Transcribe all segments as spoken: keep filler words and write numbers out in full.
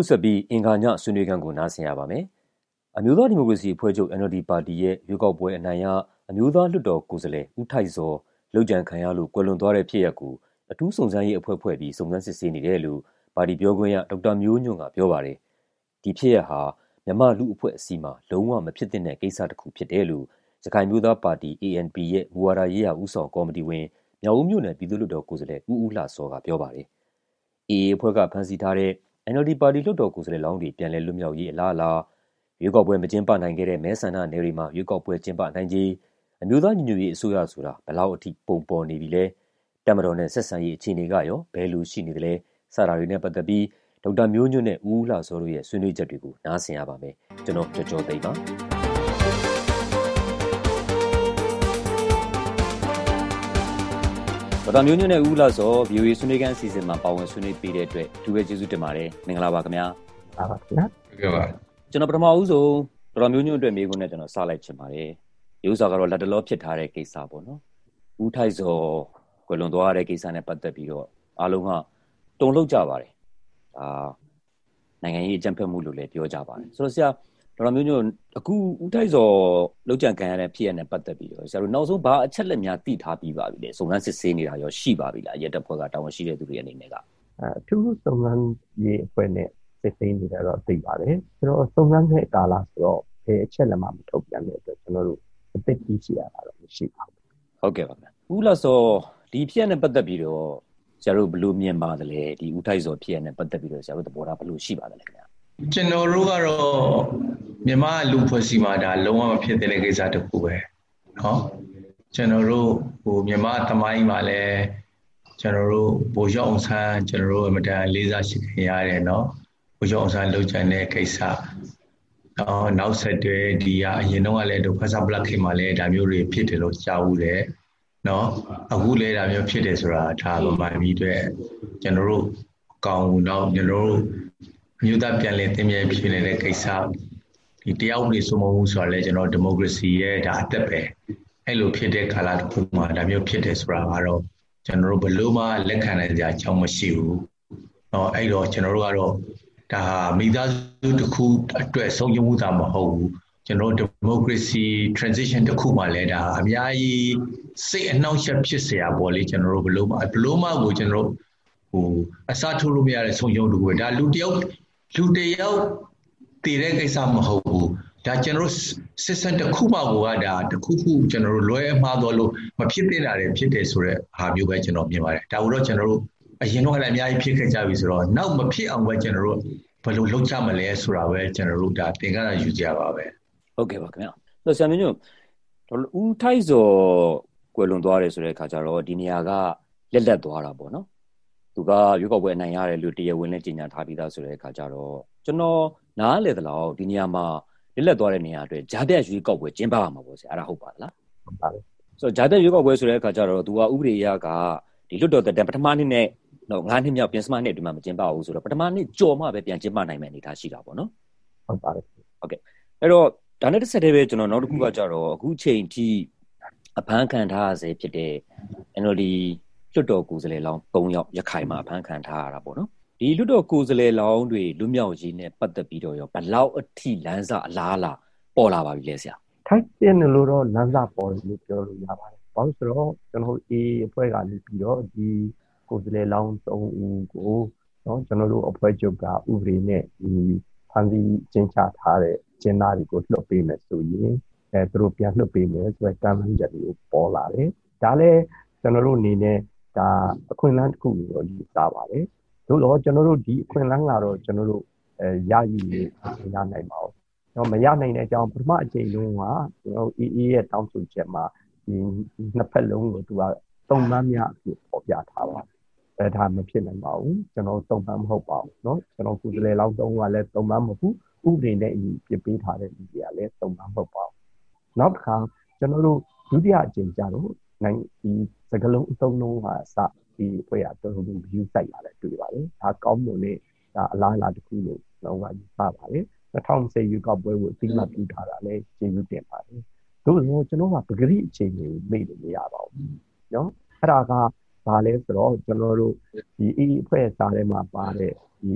အခုဆက်ပြီးအင်္ဂါညဆွေးနွေးခန်းကိုနားဆင်ရပါမယ်။အမျိုးသားဒီမိုကရေစီအဖွဲ့ချုပ် N L D ပါတီရဲ့ရွေးကောက်ပွဲအနိုင်ရအမျိုးသားလွှတ်တော်ကိုယ်စားလှယ်ဦးထိုက်ဇော်လုပ်ကြံခံရလို့ကွယ်လွန်သွားတဲ့ဖြစ်ရပ်ကိုအထူးစုံစမ်းရေးအဖွဲ့ဖွဲ့ပြီးစုံစမ်းစစ်ဆေးနေတယ်လို့ပါတီပြောခွင့်ရဒေါက်တာမျိုးညွန့်ကပြောပါတယ်။ဒီဖြစ်ရပ်ဟာမြန်မာလူ့အဖွဲ့အစည်းမှာလုံးဝမဖြစ်သင့်တဲ့ကိစ္စတစ်ခုဖြစ်တယ်လို့ရခိုင်မျိုးသားပါတီ A N P ရဲ့မူဝါဒရေးရာဦးဆောင်ကော်မတီဝင်မြောက်ဦးမြို့နယ်ပြည်သူ့လွှတ်တော်ကိုယ်စားလှယ်ဦးဦးလှစောကပြောပါတယ်။ A A အဖွဲ့ကဖမ်းဆီးထားတဲ့ N L D ပါတီလွှတ်တော်ကိုယ်စားလှယ်လောင်းတွေပြန်လည်လွတ်မြောက်ရေးအလားအလာရွေးကောက်ပွဲမကျင်းပနိုင်ခဲ့တဲ့မဲဆန္ဒနယ်တွေမှာရွေးကောက်ပွဲကျင်းပနိုင်ခြင်းအမျိုးသားညီညွတ်ရေးအစိုးရဆိုတာဘယ်လောက်အထိပုံပေါ်နေပြီလဲတပ်မတော်နဲ့ဆက်ဆံရေးအခြေအနေကရောဘယ်လိုရှိနေသလဲစတာတွေနဲ့ပတ်သက်ပြီးဒေါက်တာမျိုးညွန့်နဲ့ဦးဦးလှစောတို့ရဲ့ဆွေးနွေးချက်တွေကိုနားဆင်ရပါမယ်ကျွန်တော်ကြော်ကြော်သိမ်းပါဒေါက်တာမျိုးညွန့်နဲ့ဦးလာစော V O A ဆွေးနွေးခန်းအစီအစဉ်မှာပါဝင်ဆွေးနွေးပေးတဲ့အတွက်အထူးပဲကျေးဇူးတင်ပါတယ်မင်္ဂလာပါခင်ဗျာဟုတ်ပါခင်ဗျာဟုတ်ကဲ့ပါကျွန်တော်ပထမဦးဆုံးဒေါက်တာမျိုးညွန့်အတွက်မေးခွန်းနဲ့ကျွန်တော်စလိုက်ချင်ပါတယ်ဒီဥစ္စာကတော့လက်တလောဖြစ်ထားတဲ့ကိစ္စပေါ့နော်ဦးထိုက်စောကွယ်လွန်သွားတဲ့ကိစ္စနဲ့ပတ်သက်ပြီးတော့အားလုံးကတုန်လှုပ်ကြပါတယ်ဒါနိုင်ငံရေးအကြံဖက်မှုလို့လည်းပြောကြပါတယ်ဆိုတော့ဆရာဒေါက်တာမျိုးညွန့်အခုဦးထိုက်စောလောက်ကြံခံရတဲ့ဖြစ်ရပ်နဲ့ပတ်သက်ပြီးတော့ဆရာတို့နောက်ဆုံးဘာအချက်လက်များသိထားပြီးပါပြီလဲစုံစမ်းစစ်ဆေးနေတာရောရှိပါပြီလားရဲတပ်ဖွဲ့ကတာဝန်ရှိတဲ့သူတွေအနေနဲ့ကအထူးစုံစမ်းရေးအဖွဲ့နဲ့စစ်ဆေးနေတာတော့သိပါတယ်ဆိုတော့စုံစမ်းတဲ့ကာလဆိုတော့ဘယ်အချက်လက်မှမထုတ်ပြန်တဲ့အတွက်ကျွန်တော်တို့အသိသိရှိရတာတော့မရှိပါဘူးဟုတ်ကဲ့ပါဗျဦးလာစောဒီဖြစ်ရပ်နဲ့ပတ်သက်ပြီးတော့ဆရာတို့ဘယ်လိုမြင်ပါသလဲဒီဦးထိုက်စောဖြစ်ရပ်နဲ့ပတ်သက်ပြီးတော့ဆရာတို့သဘောထားဘယ်လိုရှိပါသလဲခင်ဗျာကျွန်တော်တို့ကတော့မြန်မာလူဖွဲ့စီမှာဒါလုံးဝမဖြစ်တဲ့ကိစ္စတစ်ခုပဲเนาะကျွန်တော်တို့ဟိုမြန်မာသမိုင်းမှာလည်းကျွန်တော်တို့ဗိုလ်ချုပ်အောင်ဆန်းကျွန်တော်တို့အမတန်လေးစားရှိခင်ရတယ်เนาะဗိုလ်ချုပ်အောင်ဆန်းလုပ်ကြတဲ့ကိစ္စတော့နောက်ဆက်တွဲဒီကအရင်တော့ကလည်းဒုဖဆပ်ပလက်ခေမှာလည်းဒါမျိုးတွေဖြစ်တယ်လို့ကြားဘူးတယ်เนาะအခုလည်းဒါမျိုးဖြစ်တယ်ဆိုတာဒါဗမာပြည်အတွက်ကျွန်တော်တို့ကောင်းတော့ကျွန်တော်တို့မြို့သားပြန်လည်သင်မြဲဖြစ်နေတဲ့ကိစ္စဒီတရားဥပဒေစိုးမိုးမှုဆိုတာလည်းကျွန်တော်ဒီမိုကရေစီရဲ့ဒါအသက်ပဲအဲ့လိုဖြစ်တဲ့ကာလတစ်ခုမှာဒါမျိုးဖြစ်တယ်ဆိုတာကတော့ကျွန်တော်တို့ဘလို့မှလက်ခံနိုင်ကြအကြောင်းမရှိဘူးเนาะအဲ့တော့ကျွန်တော်တို့ကတော့ဒါမိသားစုတစ်ခုအတွက်ဆုံးရှုံးမှုတာမဟုတ်ဘူးကျွန်တော်တို့ဒီမိုကရေစီ transition တစ်ခုမှလည်းဒါအများကြီးစိတ်အနှောက်အယှက်ဖြစ်เสียပေါ့လေကျွန်တော်တို့ဘလို့မှဘလို့မှကိုကျွန်တော်တို့ဟိုအစားထိုးလို့မရတဲ့ဆုံးရှုံးတစ်ခုပဲဒါလူတယောက်လူတယောက်တည်တဲ့ကိစ္စမဟုတ်ဘူးဒါကျွန်တော်တို့ system တစ်ခုမှကိုကဒါတစ်ခုခုကျွန်တော်တို့လွဲမှားသွားလို့မဖြစ်သင့်တာတွေဖြစ်တယ်ဆိုတဲ့ဟာမျိုးပဲကျွန်တော်မြင်ပါတယ်ဒါကိုတော့ကျွန်တော်တို့အရင်တော့လည်းအများကြီးဖြစ်ခဲ့ကြပြီဆိုတော့နောက်မဖြစ်အောင်ပဲကျွန်တော်တို့ဘယ်လိုလုပ်ကြမလဲဆိုတာပဲကျွန်တော်တို့ဒါသင်ခန်းစာယူကြပါပဲဟုတ်ကဲ့ပါခင်ဗျာဆိုဆရာမင်းတို့ဦးထိုက်စောကွယ်လွန်သွားတယ်ဆိုတဲ့အခါကျတော့ဒီနေရာကလက်လက်သွားတာပေါ့နော်သူကရွေးကောက်ပွဲအနိုင်ရတယ်လို့တရားဝင်နဲ့ကြေညာထားပြီးသားဆိုတဲ့အခါကျတော့ကျွန်တော်နားလေသလောက်ဒီနေရာမှာလက်လက်သွားတဲ့နေရာအတွက်ဂျာပြတ်ရွေးကောက်ပွဲကျင်းပရမှာပေါ့ဆရာအဲ့ဒါဟုတ်ပါလားဟုတ်ပါဘူးဆိုတော့ဂျာပြတ်ရွေးကောက်ပွဲဆိုတဲ့အခါကျတော့သူကဥပဒေအရကဒီလွတ်တော်တဲ့ပထမနှစ်နဲ့တော့ငါးနှစ်မြောက်ပြင်စမနှစ်အတွင်းမှာမကျင်းပဘူးဆိုတော့ပထမနှစ်ကြော်မှပဲပြန်ကျင်းပနိုင်မယ်အနေထားရှိတာပေါ့နော်ဟုတ်ပါတယ်ဟုတ်ကဲ့အဲ့တော့ဒါနဲ့တစ်ဆက်တည်းပဲကျွန်တော်နောက်တစ်ခုကကြတော့အခုချိန်ထိအဖမ်းခံထားရဆဲဖြစ်တဲ့ N L D လွှတ်တော်ကိုယ်စားလှယ်လောင်းသုံးယောက်ရခိုင်မှာအဖမ်းခံထားရတာပေါ့နော်ဒီလွှတ်တော်ကိုယ်စားလှယ်လောင်းတွေလွတ်မြောက်ရေးနဲ့ပတ်သက်ပြီးတော့ရောဘယ်လောက်အထိလမ်းစာအလားအလာပေါ်လာပါပြီလဲဆရာထိုက်တဲ့လို့တော့လမ်းစာပေါ်တယ်လို့ပြောလို့ရပါတယ်ဘာလို့ဆိုတော့ကျွန်တော် A အဖွဲ့ကနေပြီးတော့ဒီကိုယ်စားလှယ်လောင်းသုံးဦးကိုเนาะကျွန်တော်တို့အဖွဲ့ချုပ်ကဥပဒေနဲ့ဒီဖန်တီးကျင်းချထားတဲ့ကျင်းသားတွေကိုလွှတ်ပေးမယ်ဆိုရင်အဲသူတို့ပြန်လွှတ်ပေးမယ်ဆိုတဲ့ကမ်းလှမ်းချက်တွေကိုပေါ်လာတယ်ဒါလည်းကျွန်တော်တို့အနေနဲ့ဒါအခွင့်အလမ်းတစ်ခုကိုယူဆပါတယ်သို့တော့ကျွန်တော်တို့ဒီအခွင့်အလမ်းကတော့ကျွန်တော်တို့အဲရယူနေရနိုင်ပါဘူးတော့မရနိုင်တဲ့အကြောင်းပထမအချိန်လုံးကကျွန်တော် A A ရဲ့တောင်းဆိုချက်မှာဒီနှစ်ဖက်လုံးကိုသူကသုံးပန်းများအဖြစ်ပေါ်ပြထားပါတယ်အဲဒါမဖြစ်နိုင်ပါဘူးကျွန်တော်သုံးပန်းမဟုတ်ပါဘူးเนาะကျွန်တော်ကိုယ်စားလှယ်လောင်းသုံးကလည်းသုံးပန်းမဟုတ်ဘူးဥပဒေနဲ့အညီပြပေးထားတဲ့လူတွေကလည်းသုံးပန်းမဟုတ်ပါဘူးနောက်တစ်ခါကျွန်တော်တို့ဒုတိယအချိန်ကျတော့နိုင်ဒီစကလုံးအသုံးလုံးဟာစဒီဖွဲ့ရတော်တော် view စိုက်လာတယ်တွေ့ပါတယ်ဒါကောင်းမွန်တဲ့ဒါအလားအလာတစ်ခုလို့တော့ကယူဆပါတယ်၂၀၂၀ရွေးကောက်ပွဲကိုအသိမှတ်ပြုထားတာလည်းကျေးဇူးတင်ပါတယ်တို့တော့ကျွန်တော်ကပဂရိအချိန်ကိုမေ့လို့မရပါဘူးเนาะအဲ့ဒါကဘာလဲဆိုတော့ကျွန်တော်တို့ဒီ A အဖွဲ့စာထဲမှာပါတဲ့ဒီ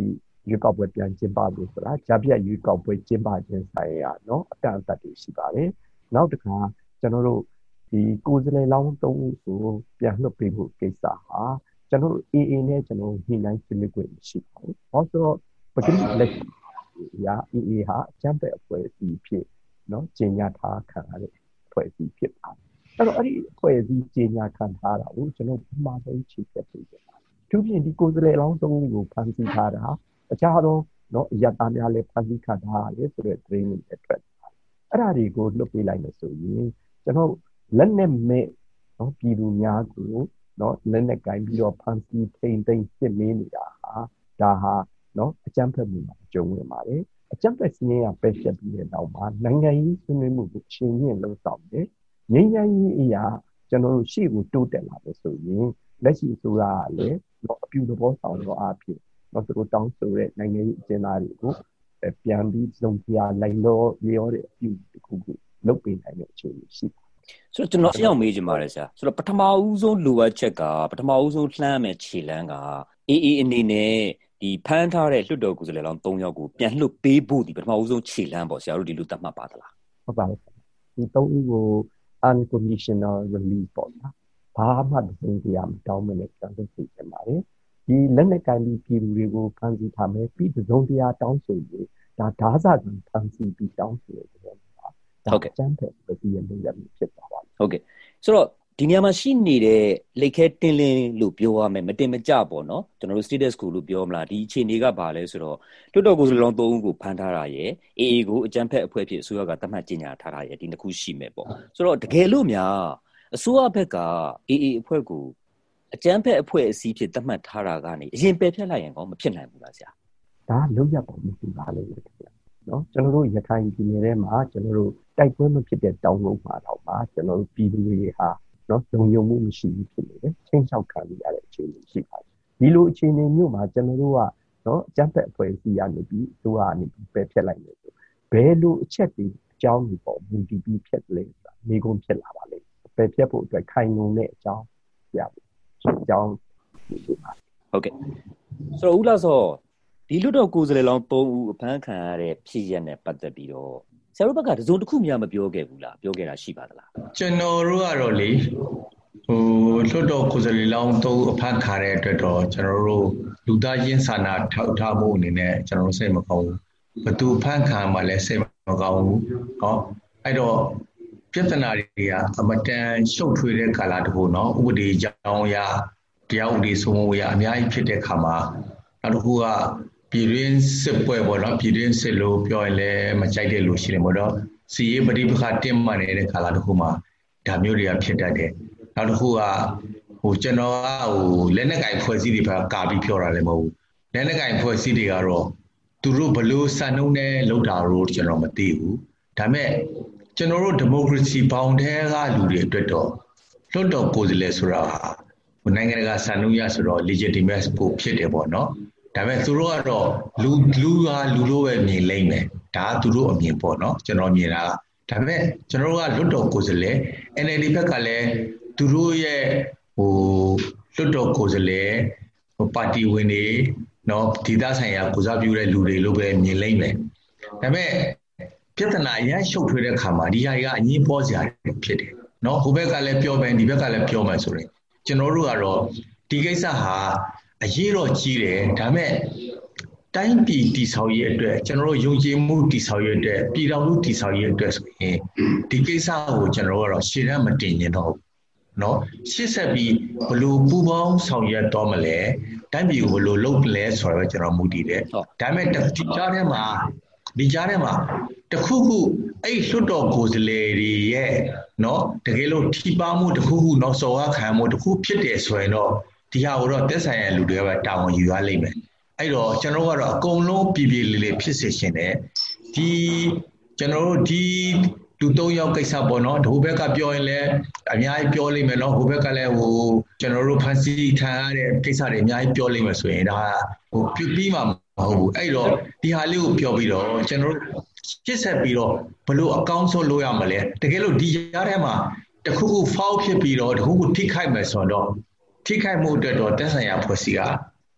ရွေးကောက်ပွဲပြန်ကျင်းပလို့ဆိုတာကြားပြတ်ရွေးကောက်ပွဲကျင်းပခြင်းဆိုင်ရာနော်အကန့်အသတ်တွေရှိပါတယ်နောက်တစ်ခါကျွန်တော်တို့ဒီကိုယ်စားလှယ်လောင်းသုံးဦးကိုပြန်လွှတ်ပေးဖို့ကိစ္စဟာကျွန်တော်တို့ အေးအေး နဲ့ကျွန်တော်ညှိနှိုင်းဆွေးနွေးခွင့်ရှိပါဘူးဟောဆိုတော့ပကတိလက်ရာ အေးအေး ဟာအကြမ်းဖက်အဖွဲ့အစည်းဖြစ်နော်ကျင်းညာထားခံရတဲ့အဖွဲ့အစည်းဖြစ်ပါတယ်အဲ့တော့အဲ့ဒီအဖွဲ့အစည်းကျင်းညာခံထားတာကိုကျွန်တော်ပထမဆုံးချိတ်ဆက်ပေးတယ်သူပြင်ဒီကိုယ်စားလှယ်လောင်းသုံးဦးကိုဖမ်းဆီးထားတာအခြားသောနော်အရတားများလည်းဖမ်းဆီးခံထားရတယ်ဆိုတဲ့သတင်းတွေအတွက်အဲ့ဒါတွေကိုလွှတ်ပေးလိုက်လို့ဆိုရင်ကျွန်တော်လက်နဲ့မဲ့နော်ပြည်သူများကိုနော်လက်နဲ့ကင်ပြီးတော့ဖမ်းဆီးထိန်သိမ်းစစ်မေးနေတာဟာဒါဟာနော်အကြမ်းဖက်မှုမှာကြုံဝင်ပါတယ်အကြမ်းဖက်စည်းရပဲရှက်ပြီးတဲ့နောက်မှာနိုင်ငံရေးဆွေးနွေးမှုကိုအချိန်ကြီးလှုပ်ဆောင်တယ်ငြိမ်းချမ်းရေးအရာကျွန်တော်တို့ရှေ့ကိုတိုးတက်လာလို့ဆိုရင်လက်ရှိအစိုးရကလည်းတော့အပြုသဘောဆောင်တော့အဖြစ်တော့သူတို့တောင်းဆိုတဲ့နိုင်ငံရေးအကျဉ်းသားတွေကိုပြန်ပြီးစုံပြလိုက်လို့ရောတဲ့အပြုတစ်ခုခုလုပ်ပေးနိုင်တဲ့အခြေအနေရှိပါတယ်ဆိုတော့ကျွန်တော်အရောက်မေးချင်ပါတယ်ဆရာဆိုတော့ပထမဦးဆုံးလိုအပ်ချက်ကပထမဦးဆုံးလှမ်းမဲ့ခြေလမ်းကအေးအေးအနေနဲ့ဒီဖမ်းထားတဲ့လွှတ်တော်ကိုယ်စားလှယ်လောင်းသုံးယောက်ကိုပြန်လွှတ်ပေးဖို့ဒီပထမဦးဆုံးခြေလမ်းပေါ့ဆရာတို့ဒီလိုသတ်မှတ်ပါသလားဟုတ်ပါတယ်ဒီသုံးဦးကို unconditional release ပေါ့နော်ဘာမှတစုံတရာမတောင်းမနဲ့ပြန်လုပ်ပေးချင်ပါတယ်ဒီလက်နဲ့ကန်ပြီးပြည်သူတွေကိုဖမ်းဆီးထားမယ်ပြီးတစုံတရာတောင်းဆိုပြီးဒါဓာတ်စာကဖမ်းဆီးပြီးတောင်းဆိုရတယ်ဟုတ်ကဲ့ကျန်းတဲ့ပြည်ရဲ့လုပ်ရမှုဖြစ်သွားပါဟုတ်ကဲ့ဆိုတော့ဒီနေရာမှာရှိနေတဲ့လက်ခဲတင်းလင်းလို့ပြောရမယ်မတင်မကြပေါ့နော်ကျွန်တော်တို့ status ကိုလို့ပြောမလားဒီအခြေအနေကဘာလဲဆိုတော့လွှတ်တော်ကိုယ်စားလှယ်လောင်းသုံးဦးကိုဖမ်းထားတာရယ်အေအေကိုအကြမ်းဖက်အဖွဲ့ဖြစ်အစိုးရကသတ်မှတ်ကြေညာထားတာရယ်ဒီနှစ်ခုရှိမယ်ပေါ့ဆိုတော့တကယ်လို့များအစိုးရဘက်ကအေအေအဖွဲ့ကိုအကြမ်းဖက်အဖွဲ့အစည်းဖြစ်သတ်မှတ်ထားတာကနေအရင်ပယ်ဖျက်လိုက်ရင်ကောမဖြစ်နိုင်ဘူးလားဆရာဒါလုံးရပုံမရှိပါလိမ့်မယ်ခင်ဗျာနော်ကျွန်တော်တို့ရခိုင်ပြည်နယ်ထဲမှာကျွန်တော်တို့တိုက်ပွဲမဖြစ်တဲ့တောင်ကုန်မှာတော့မှာကျွန်တော်တို့ပြည်သူတွေဟာနော်လုံခြုံမှုမရှိဘူးဖြစ်နေတယ်ချင်းချောက်ခံရတဲ့အခြေအနေရှိပါတယ်ဒီလိုအခြေအနေမျိုးမှာကျွန်တော်တို့ကနော်အကြမ်းဖက်အဖွဲ့အစည်းကနေပြီးသူကနေပြီးပယ်ဖျက်လိုက်တယ်ဆိုဘယ်လိုအချက်တွေအကြောင်းတွေပေါ့မူတည်ပြီးဖျက်လဲဆိုတာမိကုန်းဖြစ်လာပါလိမ့်ပယ်ဖျက်ဖို့အတွက်ခိုင်လုံတဲ့အကြောင်းပြပါအကြောင်းဟုတ်ကဲ့ဆိုတော့ဦးလာစောဒီလွတ်တော်ကိုယ်စားလှယ်လောင်းသုံးဦးအဖမ်းခံရတဲ့ဖြစ်ရပ်နဲ့ပတ်သက်ပြီးတော့ဆရာတို့ဘက်ကတစုံတစ်ခုမှမပြောခဲ့ဘူးလားပြောခဲ့တာရှိပါသလားကျွန်တော်တို့ကတော့လေဟိုလွတ်တော်ကိုယ်စားလှယ်လောင်းသုံးဦးအဖမ်းခံရတဲ့အတွက်တော့ကျွန်တော်တို့လူသားချင်းစာနာထောက်ထားမှုအနေနဲ့ကျွန်တော်တို့စိတ်မကောင်းဘူးဘသူဖမ်းခံမှလည်းစိတ်မကောင်းဘူးဟောအဲ့တော့ပြဿနာတွေကအမတန်ရှုပ်ထွေးတဲ့ကာလတခုเนาะဥပဒေကြောင်းအရတရားဥပဒေစိုးမိုးရအများကြီးဖြစ်တဲ့ခါမှာနောက်တစ်ခုကပြည်တွင်းစစ်ပွဲပေါ့နော်ပြည်တွင်းစစ်လို့ပြောရင်လည်းမကြိုက်တဲ့လူရှိတယ်ပေါ့နော်စီရေးပဋိပက္ခတင်းမာနေတဲ့ကာလတစ်ခုမှာဒါမျိုးတွေကဖြစ်တတ်တယ်နောက်တစ်ခုကဟိုကျွန်တော်ကဟိုလက်နက်ကင်ဖွဲ့စည်းတွေပဲကာပြီးပြောတာလည်းမဟုတ်ဘူးလက်နက်ကင်ဖွဲ့စည်းတွေကတော့သူတို့ဘလို့စံနှုန်းနဲ့လောက်တာလို့ကျွန်တော်မသိဘူးဒါမဲ့ကျွန်တော်တို့ဒီမိုကရေစီဘောင်ထဲကလူတွေအတွက်တော့လွတ်တော်ကိုယ်စားလှယ်ဆိုတာဟိုနိုင်ငံတကာစံနှုန်းရဆိုတော့ legitimate ပို့ဖြစ်တယ်ပေါ့နော်ဒါပေမဲ့သူတို့ကတော့လူလူကလူလိုပဲမြင်လိမ့်မယ်ဒါကသူတို့အမြင်ပေါ့နော်ကျွန်တော်မြင်တာကဒါပေမဲ့ကျွန်တော်တို့ကလွတ်တော်ကိုယ်စားလှယ် အန် အယ် ဒီ ဘက်ကလည်းသူတို့ရဲ့ဟိုလွတ်တော်ကိုယ်စားလှယ်ဟိုပါတီဝင်တွေနော်ဒေသဆိုင်ရာကိုစားပြုတဲ့လူတွေလိုပဲမြင်လိမ့်မယ်ဒါပေမဲ့ပြဿနာရရှုပ်ထွေးတဲ့ခါမှာဒီဟာတွေကအငြင်းပေါ်စရာဖြစ်တယ်နော်ဟိုဘက်ကလည်းပြောမယ်ဒီဘက်ကလည်းပြောမယ်ဆိုရင်ကျွန်တော်တို့ကတော့ဒီကိစ္စဟာအရေးတော့ကြီးတယ်ဒါမဲ့တိုင်းပြည်တည်ဆောက်ရေးအတွက်ကျွန်တော်တို့ယုံကြည်မှုတည်ဆောက်ရေးအတွက်ပြည်တော်မှုတည်ဆောက်ရေးအတွက်ဆိုရင်ဒီကိစ္စကိုကျွန်တော်တို့ကတော့ရှေ့တန်းမတင်ရင်တော့เนาะရှေ့ဆက်ပြီးဘလို့ပူပေါင်းဆောင်ရွက်တော့မလဲတိုင်းပြည်ကိုဘလို့လုပ်လဲဆိုတော့ကျွန်တော်မူတည်တယ်ဒါပေမဲ့ဒီကြားထဲမှာဒီကြားထဲမှာတခုခုအဲ့လွတ်တော်ကိုယ်စားလှယ်တွေရဲ့เนาะတကယ်လို့ထိပါမှုတခုခုเนาะစော်ကားခံမှုတခုဖြစ်တယ်ဆိုရင်တော့ဒီဟာကိုတော့သက်ဆိုင်ရာလူတွေကပဲတာဝန်ယူရလိမ့်မယ်အဲ့တော့ကျွန်တော်ကတော့အကုန်လုံးပြည်ပြည်လေးလေးဖြစ်စေရှင်တယ်ဒီကျွန်တော်တို့ဒီလူသုံးယောက်ကိစ္စပေါ့နော်ဟိုဘက်ကပြောရင်လည်းအများကြီးပြောလိမ့်မယ်နော်ဟိုဘက်ကလည်းဟိုကျွန်တော်တို့ဖန်စီခံရတဲ့ကိစ္စတွေအများကြီးပြောလိမ့်မယ်ဆိုရင်ဒါဟိုပြပြီးမှမဟုတ်ဘူးအဲ့တော့ဒီဟာလေးကိုပြောပြီးတော့ကျွန်တော်တို့ရှင်းဆက်ပြီးတော့ဘလို့အကောင်းဆုံးလုပ်ရမလဲတကယ်လို့ဒီရားထဲမှာတခုခု foul ဖြစ်ပြီးတော့တခုခုထိခိုက်မယ်ဆိုတော့ထိခိုက်မှုအတွက်တော့တက်ဆိုင်ရာဖွဲ့စည်းက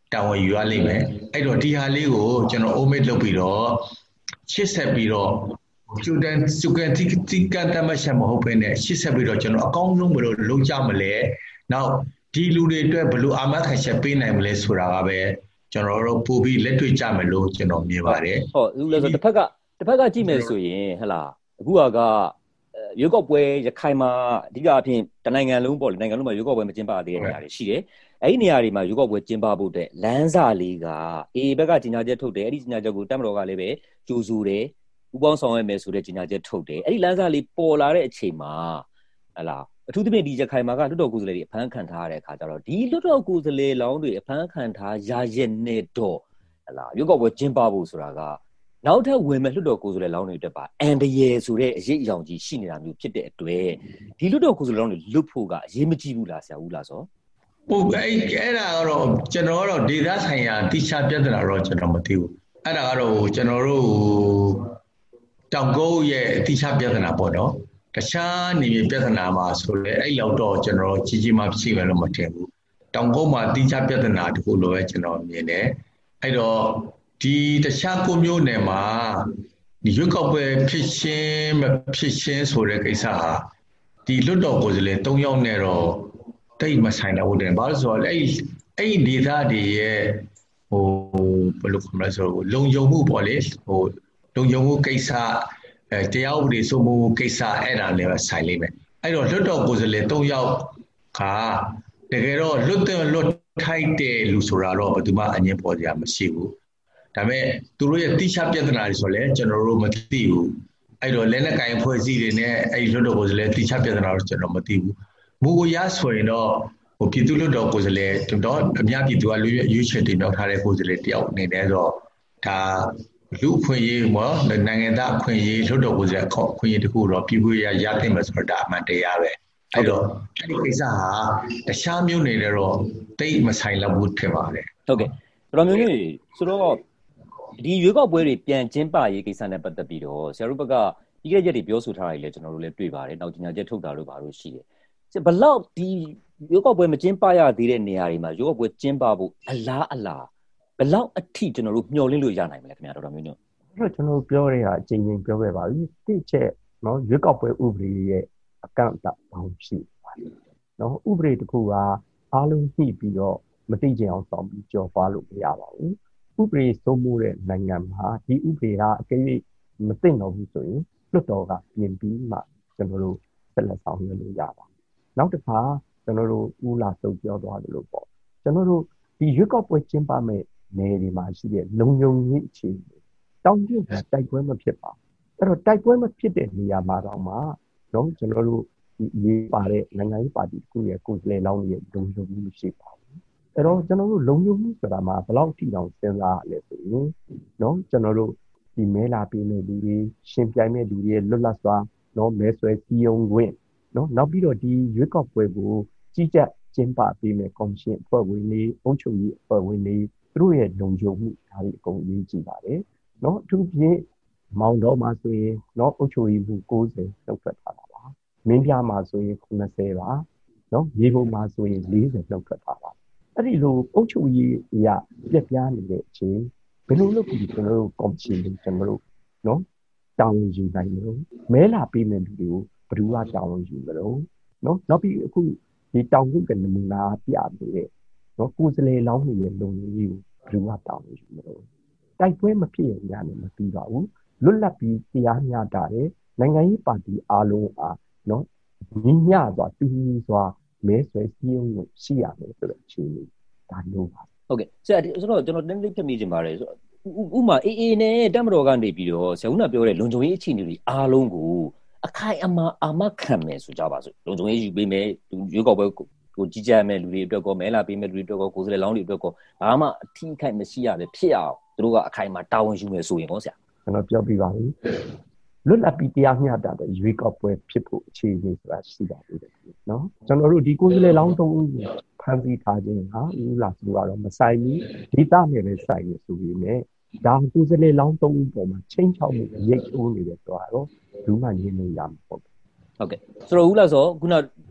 တာဝန်ယူရလိမ့်မယ်အဲ့တော့ဒီဟာလေးကိုကျွန်တော် omit လုပ်ပြီးတော့ရှစ်ဆက်ပြီးတော့ကျူတန်စုကန်တိတိကန်တမရှမဟုတ်ဘဲနဲ့ရှစ်ဆက်ပြီးတော့ကျွန်တော်အကောင်းဆုံးဘယ်လိုလုပ်ကြမလဲနောက်ဒီလူတွေအတွက်ဘယ်လိုအာမခံချက်ပေးနိုင်မလဲဆိုတာကပဲကျွန်တော်တို့ပို့ပြီးလက်တွေ့ကြမယ်လို့ကျွန်တော်မြင်ပါတယ်ဟုတ်လူလည်းဆိုတစ်ဖက်ကတစ်ဖက်ကကြည့်မယ်ဆိုရင်ဟလာအခုကရွေးကောက်ပွဲရခိုင်မှာအဓိကအဖြစ်တနိုင်ငံလုံးပေါ့လေနိုင်ငံလုံးမှာရွေးကောက်ပွဲမကျင်းပသေးတဲ့နေရာတွေရှိတယ်အဲ့ဒီနေရာတွေမှာရွေးကောက်ပွဲကျင်းပဖို့အတွက်လမ်းစာလေးကအေဘက်ကကြီးညာချက်ထုတ်တယ်အဲ့ဒီကြီးညာချက်ကိုတပ်မတော်ကလည်းပဲကြိုးဆိုတယ်ဥပေါင်းဆောင်ရွက်မယ်ဆိုတဲ့ကြီးညာချက်ထုတ်တယ်အဲ့ဒီလမ်းစာလေးပေါ်လာတဲ့အချိန်မှာဟလာအထူးသဖြင့်ဒီရခိုင်မှာကလွတ်တော်ကိုယ်စားလှယ်တွေအဖမ်းခံထားရတဲ့အခါကျတော့ဒီလွတ်တော်ကိုယ်စားလှယ်လောင်းတွေအဖမ်းခံထားရရဲ့နဲ့တော့ဟလာရွေးကောက်ပွဲကျင်းပဖို့ဆိုတာကနောက်ထပ်ဝင်မဲ့လွတ်တော်ကိုယ်စားလှယ်လောင်းတွေအတွက်ပါအန်ဒရဲဆိုတဲ့အရေးအယောင်ကြီးရှိနေတာမျိုးဖြစ်တဲ့အတွက်ဒီလွတ်တော်ကိုယ်စားလှယ်လောင်းတွေလွတ်ဖို့ကအရေးမကြီးဘူးလားဆရာဦးလားဆိုဟုတ်အဲ့အဲ့ဒါကတော့ကျွန်တော်ကတော့ဒေသဆိုင်ရာတိကျပြဿနာတော့ကျွန်တော်မသိဘူးအဲ့ဒါကတော့ကျွန်တော်တို့တောင်ကုန်းရဲ့တိကျပြဿနာပေါ့နော်တခြားနေပြဿနာမှာဆိုလဲအဲ့လောက်တော့ကျွန်တော်ကြီးကြီးမှဖြစ်မယ်လို့မထင်ဘူးတောင်ကုန်းမှာတိကျပြဿနာတခုလိုပဲကျွန်တော်မြင်တယ်အဲ့တော့ဒီတခြားကိုမျိုးနယ်မှာဒီရွက်ကောက်ပွဲဖြစ်ရှင်းမဖြစ်ရှင်းဆိုတဲ့ကိစ္စဟာဒီလွတ်တော်ကိုယ်စားလှယ်၃ယောက်နဲ့တော့တိတ်မဆိုင်တော့ဘူးတဲ့ဘာလို့ဆိုတော့အဲ့အဲ့ဒီဒေသတွေရဲ့ဟိုဘယ်လိုခေါ်မလဲဆိုတော့လုံခြုံမှုပေါ့လေဟိုလုံခြုံမှုကိစ္စအဲတရားဥပဒေစိုးမိုးမှုကိစ္စအဲ့ဒါလည်းဆိုင်လိမ့်မယ်အဲ့တော့လွတ်တော်ကိုယ်စားလှယ်၃ယောက်ကတကယ်တော့လွတ်တဲ့လွတ်ထိုက်တဲ့လူဆိုတာတော့ဘယ်သူမှအငြင်းပေါ်ကြမရှိဘူးဒါပေမဲ့သူတို့ရဲ့တိကျပြဿနာတွေဆိုလဲကျွန်တော်တို့မသိဘူးအဲ့တော့လက်နက်ကိုင်ဖွဲ့စည်းတွေနဲ့အဲ့ဒီလွတ်တော်ကိုယ်စားလှယ်တိကျပြဿနာတော့ကျွန်တော်မသိဘူးမူကိုရဆိုရင်တော့ဟိုပြည်သူ့လွတ်တော်ကိုယ်စားလှယ်တော့အများပြည်သူကလူရွေးချယ်တင်မြှောက်ထားတဲ့ကိုယ်စားလှယ်တယောက်အနေနဲ့တော့ဒါလူအခွင့်အရေးပေါ့နိုင်ငံသားအခွင့်အရေးလွတ်တော်ကိုယ်စားလှယ်အခွင့်အရေးတခုတော့ပြည်သူရရသိမှာဆိုတော့ဒါအမှန်တရားပဲအဲ့တော့အဲ့ဒီကိစ္စဟာတခြားမျိုးနေတော့တိတ်မဆိုင်လောက်ဘူးဖြစ်ပါတယ်ဟုတ်ကဲ့တော်တော်မျိုးမျိုးဆိုတော့ဒီရွေးကောက်ပွဲတွေပြန်ကျင်းပရေးကိစ္စနဲ့ပတ်သက်ပြီးတော့ဆရာတို့ဘက်ကဒီကရက်တွေပြောဆိုထားတာတွေလည်းကျွန်တော်တို့လည်းတွေ့ပါတယ်နောက်ကြီးညာချက်ထုတ်တာလို့ပါလို့ရှိတယ်ဘလောက်ဒီရွေးကောက်ပွဲမကျင်းပရသေးတဲ့နေရာတွေမှာရွေးကောက်ပွဲကျင်းပဖို့အလားအလာဘလောက်အထိကျွန်တော်တို့မျှော်လင့်လို့ရနိုင်မလဲခင်ဗျာတော်တော်မျိုးမျိုးအဲ့တော့ကျွန်တော်ပြောရတာအချိန်ချင်းပြောခဲ့ပါပြီတိချက်နော်ရွေးကောက်ပွဲဥပဒေရဲ့အကန့်အသတ်ပေါင်းရှိပါတယ်နော်ဥပဒေတစ်ခုကအားလုံးညှိပြီးတော့မတိကျအောင်ဆောင်ပြီးကြော်ပွားလို့မရပါဘူးဥပဒေစိုးမိုးတဲ့နိုင်ငံမှာဒီဥပဒေကအကယ်၍မသိတော့ဘူးဆိုရင်လွှတ်တော်ကပြင်ပြီးမှကျွန်တော်တို့ဆက်လက်ဆောင်ရွက်လို့ရပါတယ်နောက်တစ်ခါကျွန်တော်တို့ဦးလာစုပ်ပြောသွားတယ်လို့ပေါ့ကျွန်တော်တို့ဒီရွက်ကောက်ပွဲကျင်းပမဲ့နေဒီမှာရှိတဲ့လုံခြုံရေးအခြေအနေတောင်းကျကတိုက်ပွဲမဖြစ်ပါအဲ့တော့တိုက်ပွဲမဖြစ်တဲ့နေရာမှာတော့မှတော့ကျွန်တော်တို့ဒီရေးပါတဲ့နိုင်ငံရေးပါတီတစ်ခုရဲ့ကိုယ်စားလှယ်လောင်းရဲ့လုံခြုံမှုမရှိပါဘူးအဲ့တော့ကျွန်တော်တို့လုံခြုံမှုဆိုတာမှာဘယ်လောက်ထိတောင်စဉ်းစားရလဲဆိုရင်နော်ကျွန်တော်တို့ဒီမဲလာပေးမဲ့လူတွေရှင်ပြိုင်မဲ့လူတွေရဲ့လွတ်လပ်စွာနော်မဲဆွဲစည်းရုံးခွင့်နော်နောက်ပြီးတော့ဒီရွေးကောက်ပွဲကိုကြီးကြပ်ကျင်းပပေးမဲ့ကော်မရှင်အဖွဲ့ဝင်တွေအုပ်ချုပ်ရေးအဖွဲ့ဝင်တွေသူတို့ရဲ့လုံခြုံမှုဒါတွေအကုန်အရေးကြီးပါတယ်နော်အထူးဖြင့်မောင်တော်မှာဆိုရင်နော်အုပ်ချုပ်ရေးမှု၉၀လောက်ထွက်ထားတာပါမင်းပြားမှာဆိုရင်၉၀ပါနော်ရေပုံမှာဆိုရင်၄၀လောက်ထွက်ထားပါအဲ့ဒီလိုအုပ်ချုပ်ရေးအရာပြက်ပြားနေတဲ့အချိန်ဘယ်လိုလုပ်ပြီးကျွန်တော်တို့ကော်မရှင်တွေကျွန်တော်တို့နော်တောင်းယူနိုင်လို့မဲလာပေးမဲ့လူတွေကိုဘယ်သူကတောင်းယူမလို့နော်နောက်ပြီးအခုဒီတောင်ကုကနမူနာပြနေတဲ့နော်ကိုယ်စလေလောင်းနေတဲ့လုံကြီးကိုဘယ်သူကတောင်းယူမလို့တိုက်ပွဲမဖြစ်ရနဲ့မပြီးပါဘူးလွတ်လပ်ပြီးတရားမျှတတဲ့နိုင်ငံရေးပါတီအားလုံးအားနော်ညီမျှစွာတူညီစွာမဲဆွဲစည်းရုံးလို့ရှိရမယ်ဆိုတဲ့အခြေအနေဒါလို့ပါဟုတ်ကဲ့ဆရာဆိုတော့ကျွန်တော်တင်းလေးဖြတ်မိချင်ပါတယ်ဆိုဥမာအေးအေးနဲ့တက်မတော်ကနေပြီးတော့ဆရာဦးနာပြောတဲ့လုံခြုံရေးအခြေအနေတွေအားလုံးကိုအခိုင်အမာအာမခံမယ်ဆိုကြပါစို့လုံခြုံရေးယူပေးမယ်ရွေးကောက်ပွဲကိုကြီးကြပ်မယ်လူတွေအတွက်ကောမဲလာပေးမယ်လူတွေအတွက်ကောကိုယ်စားလှယ်လောင်းတွေအတွက်ကောဘာမှအထီးအခိုက်မရှိရပဲဖြစ်အောင်သူတို့ကအခိုင်အမာတာဝန်ယူမယ်ဆိုရင်ကောဆရာကျွန်တော်ပြောပြပါမယ်လွတ်လပ်ပြီးတရားမျှတတဲ့ရွေးကောက်ပွဲဖြစ်ဖို့အခြေအနေဆိုတာရှိပါသေးတယ်နော်ကျွန်တော်တို့ဒီကိုယ်စားလှယ်လောင်းသုံးဦးဖန်တီးထားခြင်းဟာဦးလာသူကတော့မဆိုင်ဘူးဒေသနဲ့ပဲဆိုင်နေဆိုပြီးမြဲဒါကိုယ်စားလှယ်လောင်းသုံးဦးပေါ်မှာချင်းချောက်မှုရိတ်ထိုးနေတယ်ဆိုတော့ဘူးမှညင်းလို့ရမှာပေါ့ဟုတ်ကဲ့ဆိုတော့ဦးလာဆိုခုန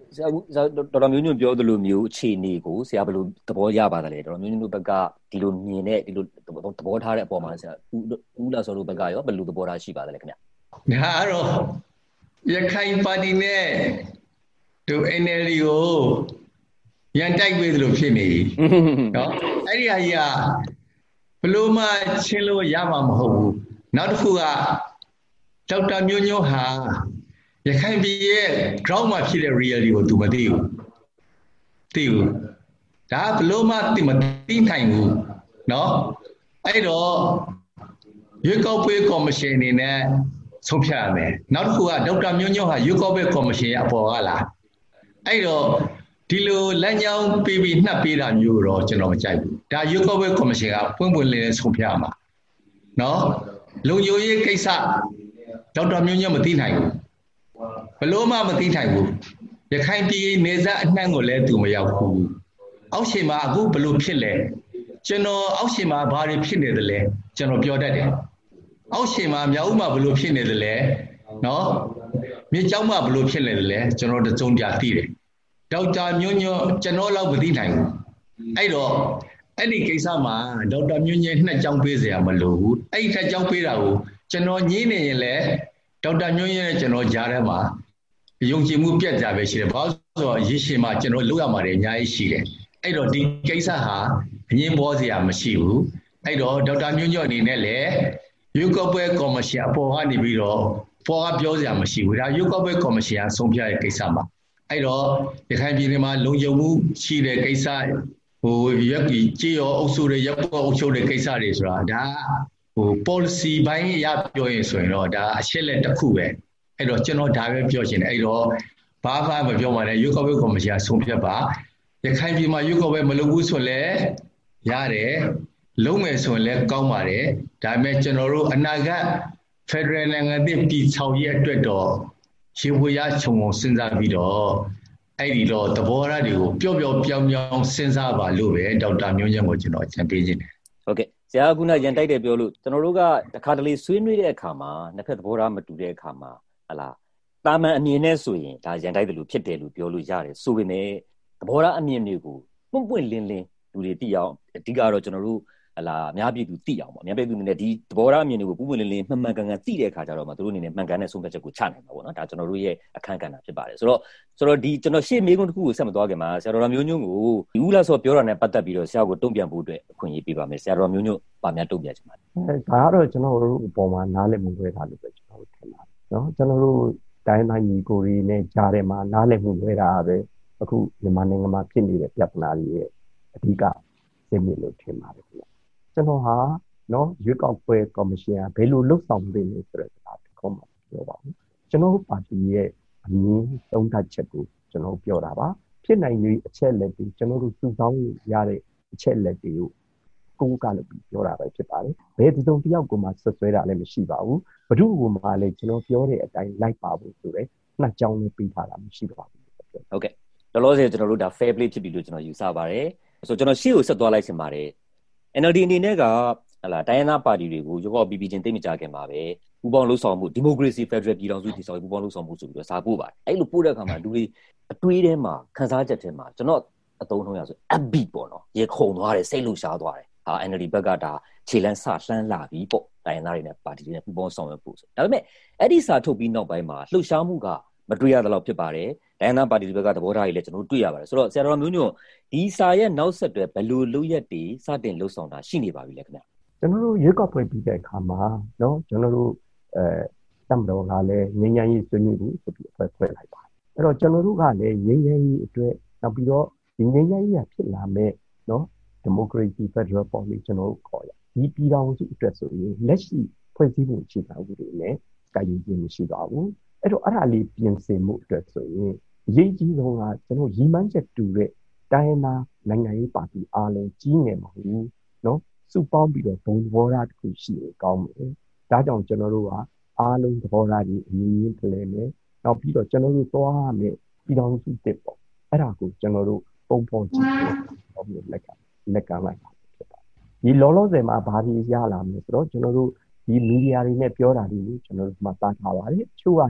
ဆရာကတော်တော်မျိုးမျိုးပြောသလိုမျိုးအခြေအနေကိုဆရာဘယ်လိုသဘောရပါသလဲတော်တော်မျိုးမျိုးဘက်ကဒီလိုမြင်တဲ့ဒီလိုသဘောထားတဲ့အပေါ်မှာဆရာဦးလာစောတို့ဘက်ကရောဘယ်လိုသဘောထားရှိပါသလဲခင်ဗျာဒါကတော့ရခိုင်ပါတီနဲ့ဒို N L D ကိုရန်တိုက်ပေးသလိုဖြစ်နေနော်အဲ့ဒီအရာဘလို့မှချင်းလို့ရမှာမဟုတ်ဘူးနောက်တစ်ခုကဒေါက်တာမျိုးညိုဟာရခိုင်ပြည်ရဲ့ ground မှာဖြစ်တဲ့ reality ကိုသူမသိဘူးသိဘူးဒါဘလို့မှသိမသိနိုင်ဘူးเนาะအဲ့တော့ရွေးကောက်ပွဲကော်မရှင်အနေနဲ့ဆုံးဖြတ်ရမယ်နောက်တစ်ခုကဒေါက်တာမျိုးညိုဟာရွေးကောက်ပွဲကော်မရှင်ရဲ့အပေါ်ကလားအဲ့တော့ဒီလိုလမ်းကြောင်းပေးပြီးနှပ်ပေးတာမျိုးတော့ကျွန်တော်မကြိုက်ဘူးဒါရွေးကောက်ပွဲကော်မရှင်ကပွင့်ပွင့်လင်းလင်းဆုံးဖြတ်ရမှာเนาะလုံခြုံရေးကိစ္စဒေါက်တာမျိုးညိုမသိနိုင်ဘူးဘလို့မှမသိနိုင်ဘူးရခိုင်ပြည်နေဆက်အနှံ့ကိုလည်းသူမရောက်ဘူးအောက်ရှင်မှာအခုဘလို့ဖြစ်လဲကျွန်တော်အောက်ရှင်မှာဘာတွေဖြစ်နေသလဲကျွန်တော်ပြောတတ်တယ်အောက်ရှင်မှာမြောက်ဦးမှာဘလို့ဖြစ်နေသလဲနော်မြေကျောင်းမှာဘလို့ဖြစ်နေသလဲကျွန်တော်တစုံတရာသိတယ်ဒေါက်တာမျိုးညွန့်ကျွန်တော်လောက်မသိနိုင်ဘူးအဲ့တော့အဲ့ဒီကိစ္စမှာဒေါက်တာမျိုးညွန့်နှစ်ကြောင်းပေးเสียမလို့ဘူးအဲ့ဒီနှစ်ကြောင်းပေးတာကိုကျွန်တော်ညင်းနေရင်လည်းဒေါက်တာမျိုးညွန့်နဲ့ကျွန်တော်ကြားထဲမှာယုံကြည်မှုပြတ်ကြပဲရှိတယ်ဘာလို့ဆိုတော့ရည်ရှင်မှာကျွန်တော်လုပ်ရမှာတယ်အများကြီးရှိတယ်အဲ့တော့ဒီကိစ္စဟာအငင်းပေါ်เสียမရှိဘူးအဲ့တော့ဒေါက်တာမျိုးညွန့်အနေနဲ့လည်းရွေးကောက်ပွဲကော်မရှင်အပေါ်ကနေပြီးတော့ပေါ်ကပြောเสียမရှိဘူးဒါရွေးကောက်ပွဲကော်မရှင်ကဆုံးဖြတ်တဲ့ကိစ္စမှာအဲ့တော့ရခိုင်ပြည်နယ်မှာလုံခြုံမှုရှိတဲ့ကိစ္စဟိုရက်ကြီးကြေးရောအုပ်စုတွေရပ်ပေါ်အုပ်ချုပ်တဲ့ကိစ္စတွေဆိုတာဒါဟို policy ဘိုင်းရပြောရင်ဆိုရင်တော့ဒါအချက်လက်တစ်ခုပဲအဲ့တော့ကျွန်တော်ဒါပဲပြောချင်တယ်အဲ့တော့ဘာမှမပြောပါနဲ့ရွေးကောက်ပွဲကော်မရှင်ဆုံးဖြတ်ပါရခိုင်ပြည်မှာရွေးကောက်ပွဲမလုပ်ဘူးဆိုလဲရတယ်လုံးမယ်ဆိုရင်လည်းကောင်းပါတယ်ဒါပေမဲ့ကျွန်တော်တို့အနာဂတ် Federal နိုင်ငံတည်တည်ဆောက်ရေးအတွက်တော့ရေဝရခြုံငုံစဉ်းစားပြီးတော့အဲ့ဒီတော့သဘောထားတွေကိုပျော့ပျော့ပြောင်းပြောင်းစဉ်းစားပါလို့ပဲဒေါက်တာမျိုးညံ့ကိုကျွန်တော်အကြံပေးခြင်းတယ်ဟုတ်ကဲ့ဆရာကခုနရန်တိုက်တယ်ပြောလို့ကျွန်တော်တို့ကတခါတလေဆွေးနွေးတဲ့အခါမှာနှစ်ဖက်သဘောထားမတူတဲ့အခါမှာဟလာတာမန်အမြင်နဲ့ဆိုရင်ဒါရန်တိုက်တယ်လို့ဖြစ်တယ်လို့ပြောလို့ရတယ်ဆိုပေမဲ့သဘောထားအမြင်တွေကိုပွန့်ပွန့်လင်းလင်းလူတွေသိအောင်အဓိကတော့ကျွန်တော်တို့ဟလာအများပြည်သူသိအောင်ပေါ့အများပြည်သူအနေနဲ့ဒီသဘောထားအမြင်တွေကိုပွန့်ပွန့်လင်းလင်းမှန်မှန်ကန်ကန်သိတဲ့အခါကျတော့မှသူတို့အနေနဲ့မှန်ကန်တဲ့ဆုံးဖြတ်ချက်ကိုချနိုင်မှာပေါ့နော်ဒါကျွန်တော်တို့ရဲ့အခန်းကဏ္ဍဖြစ်ပါတယ်ဆိုတော့ဆိုတော့ဒီကျွန်တော်ရှေ့မေးခွန်းတစ်ခုကိုဆက်မသွားခင်မှာဆရာတော်မျိုးညွန့်ကိုဒီဦးလာဆိုပြောတာနဲ့ပတ်သက်ပြီးတော့ဆရာကိုတုံ့ပြန်ဖို့အတွက်အခွင့်အရေးပေးပါမယ်ဆရာတော်မျိုးညွန့်ပါများတုံ့ပြန်ချင်ပါတယ်ဒါကတော့ကျွန်တော်တို့အပေါ်မှာနားလည်မှုလွဲတာလို့ပဲကျွန်တော်တို့ထင်ပါတယ်နော်ကျွန်တော်တို့တိုင်းတိုင်းညီကိုရီနဲ့ကြားထဲမှာနားလည်မှုလွဲတာပဲအခုမြန်မာနိုင်ငံမှာဖြစ်နေတဲ့ပြဿနာတွေရဲ့အဓိကစိတ်မြင့်လို့ထင်ပါတယ်ခင်ဗျကျွန်တော်ဟာနော်ရွေးကောက်ပွဲကော်မရှင်ကဘယ်လိုလှုပ်ဆောင်ပေးနေဆိုတဲ့စကားတစ်ခုမှပြောပါဘူးကျွန်တော်ပါတီရဲ့အမြင်သုံးသပ်ချက်ကိုကျွန်တော်ပြောတာပါဖြစ်နိုင်ရေးအချက်လက်တွေကျွန်တော်တို့စုဆောင်းရတဲ့အချက်လက်တွေကိုကိုယ်ကလည်းပြောတာပဲဖြစ်ပါတယ်ဘယ်ဒီတုံတယောက်ကမှဆွဆွဲတာလည်းမရှိပါဘူးဘ누구ကမှလည်းကျွန်တော်ပြောတဲ့အတိုင်းလိုက်ပါဖို့ဆိုတဲ့နှစ်ကြောင်းလေးပေးထားတာမရှိပါဘူးဟုတ်ကဲ့လောလောဆယ်ကျွန်တော်တို့ဒါ fair play ဖြစ်ပြီလို့ကျွန်တော်ယူဆပါတယ်ဆိုကျွန်တော်ရှေ့ကိုဆက်သွားလိုက်ချင်ပါတယ် N L D အနေနဲ့ကဟလာတိုင်းရင်းသားပါတီတွေကိုရောပြီးပြီးချင်းသိမကြခင်ပါပဲပူပေါင်းလှုပ်ဆောင်မှုဒီမိုကရေစီဖက်ဒရယ်ပြည်ထောင်စုတည်ဆောက်ရေးပူပေါင်းလှုပ်ဆောင်မှုဆိုပြီးတော့စာပို့ပါတယ်အဲ့လိုပို့တဲ့အခါမှာလူတွေအတွေးထဲမှာခန်းစားချက်ထဲမှာကျွန်တော်အသုံးလုံးရဆို upbeat ပေါ့နော်ရေခုန်သွားတယ်စိတ်လှုပ်ရှားသွားတယ်ဟာ N L D ဘက်ကဒါခြေလန်းဆလှမ်းလာပြီပေါ့တိုင်းရင်းသားတွေနဲ့ပါတီတွေနဲ့ပူပေါင်းဆောင်ရွက်ဖို့ဆိုဒါပေမဲ့အဲ့ဒီစာထုတ်ပြီးနောက်ပိုင်းမှာလှုပ်ရှားမှုကမတွေ့ရသလောက်ဖြစ်ပါတယ်တိုင်းရင်းသားပါတီတွေဘက်ကသဘောထားကြီးလည်းကျွန်တော်တို့တွေ့ရပါတယ်ဆိုတော့ဆရာတော်မျိုးညွန့်ဒီစာရဲ့နောက်ဆက်တွဲဘယ်လိုလုပ်ရက်တွေစတင်လှုပ်ဆောင်တာရှိနေပါပြီလဲခင်ဗျကျွန်တော်တို့ရွေးကောက်ပွဲပြီးတဲ့အခါမှာเนาะကျွန်တော်တို့အဲတမတော်ကလည်းငြိမ်းချမ်းရေးဆွေးနွေးဖို့ဆိုပြီးအဖွဲ့ဖွဲ့လိုက်ပါတယ်အဲ့တော့ကျွန်တော်တို့ကလည်းငြိမ်းချမ်းရေးအတွက်နောက်ပြီးတော့ဒီငြိမ်းချမ်းရေးဖြစ်လာမဲ့เนาะဒီမိုကရေစီဖက်ဒရယ်ပေါ်လေးကျွန်တော်တို့ခေါ်ရဒီပြည်တော်စုအတွက်ဆိုရင်လက်ရှိဖွဲ့စည်းမှုအခြေခံဥပဒေနဲ့ကာယခြင်းမရှိပါဘူးအဲ့တော့အဲ့ဒါလေးပြင်ဆင်မှုအတွက်ဆိုရင်အရေးကြီးဆုံးကကျွန်တော်ရည်မှန်းချက်တူတဲ့တိုင်းရင်းသားနိုင်ငံရေးပါတီအားလုံးကြီးငယ်မဟုတ်ဘူးเนาะစုပေါင်းပြီးတော့ဘုံသဘောထားတစ်ခုရှိရင်ကောင်းမယ်။ဒါကြောင့်ကျွန်တော်တို့ကအားလုံးသဘောထားကြီးအမြင်ကြီးပြလဲမယ်။နောက်ပြီးတော့ကျွန်တော်တို့သွားရမယ်ပြည်တော်စုတစ်ပေါ့။အဲ့ဒါကိုကျွန်တော်တို့ပုံဖော်ကြည့်ပြီးလက်ကလက်ကလိုက်ပါဖြစ်ပါတယ်။ဒီလောလောဆယ်မှာဘာတွေရလာမလဲဆိုတော့ကျွန်တော်တို့ဒီမီဒီယာတွေနဲ့ပြောတာတွေကိုကျွန်တော်တို့မှသားထားပါတယ်။ချို့ကလည်း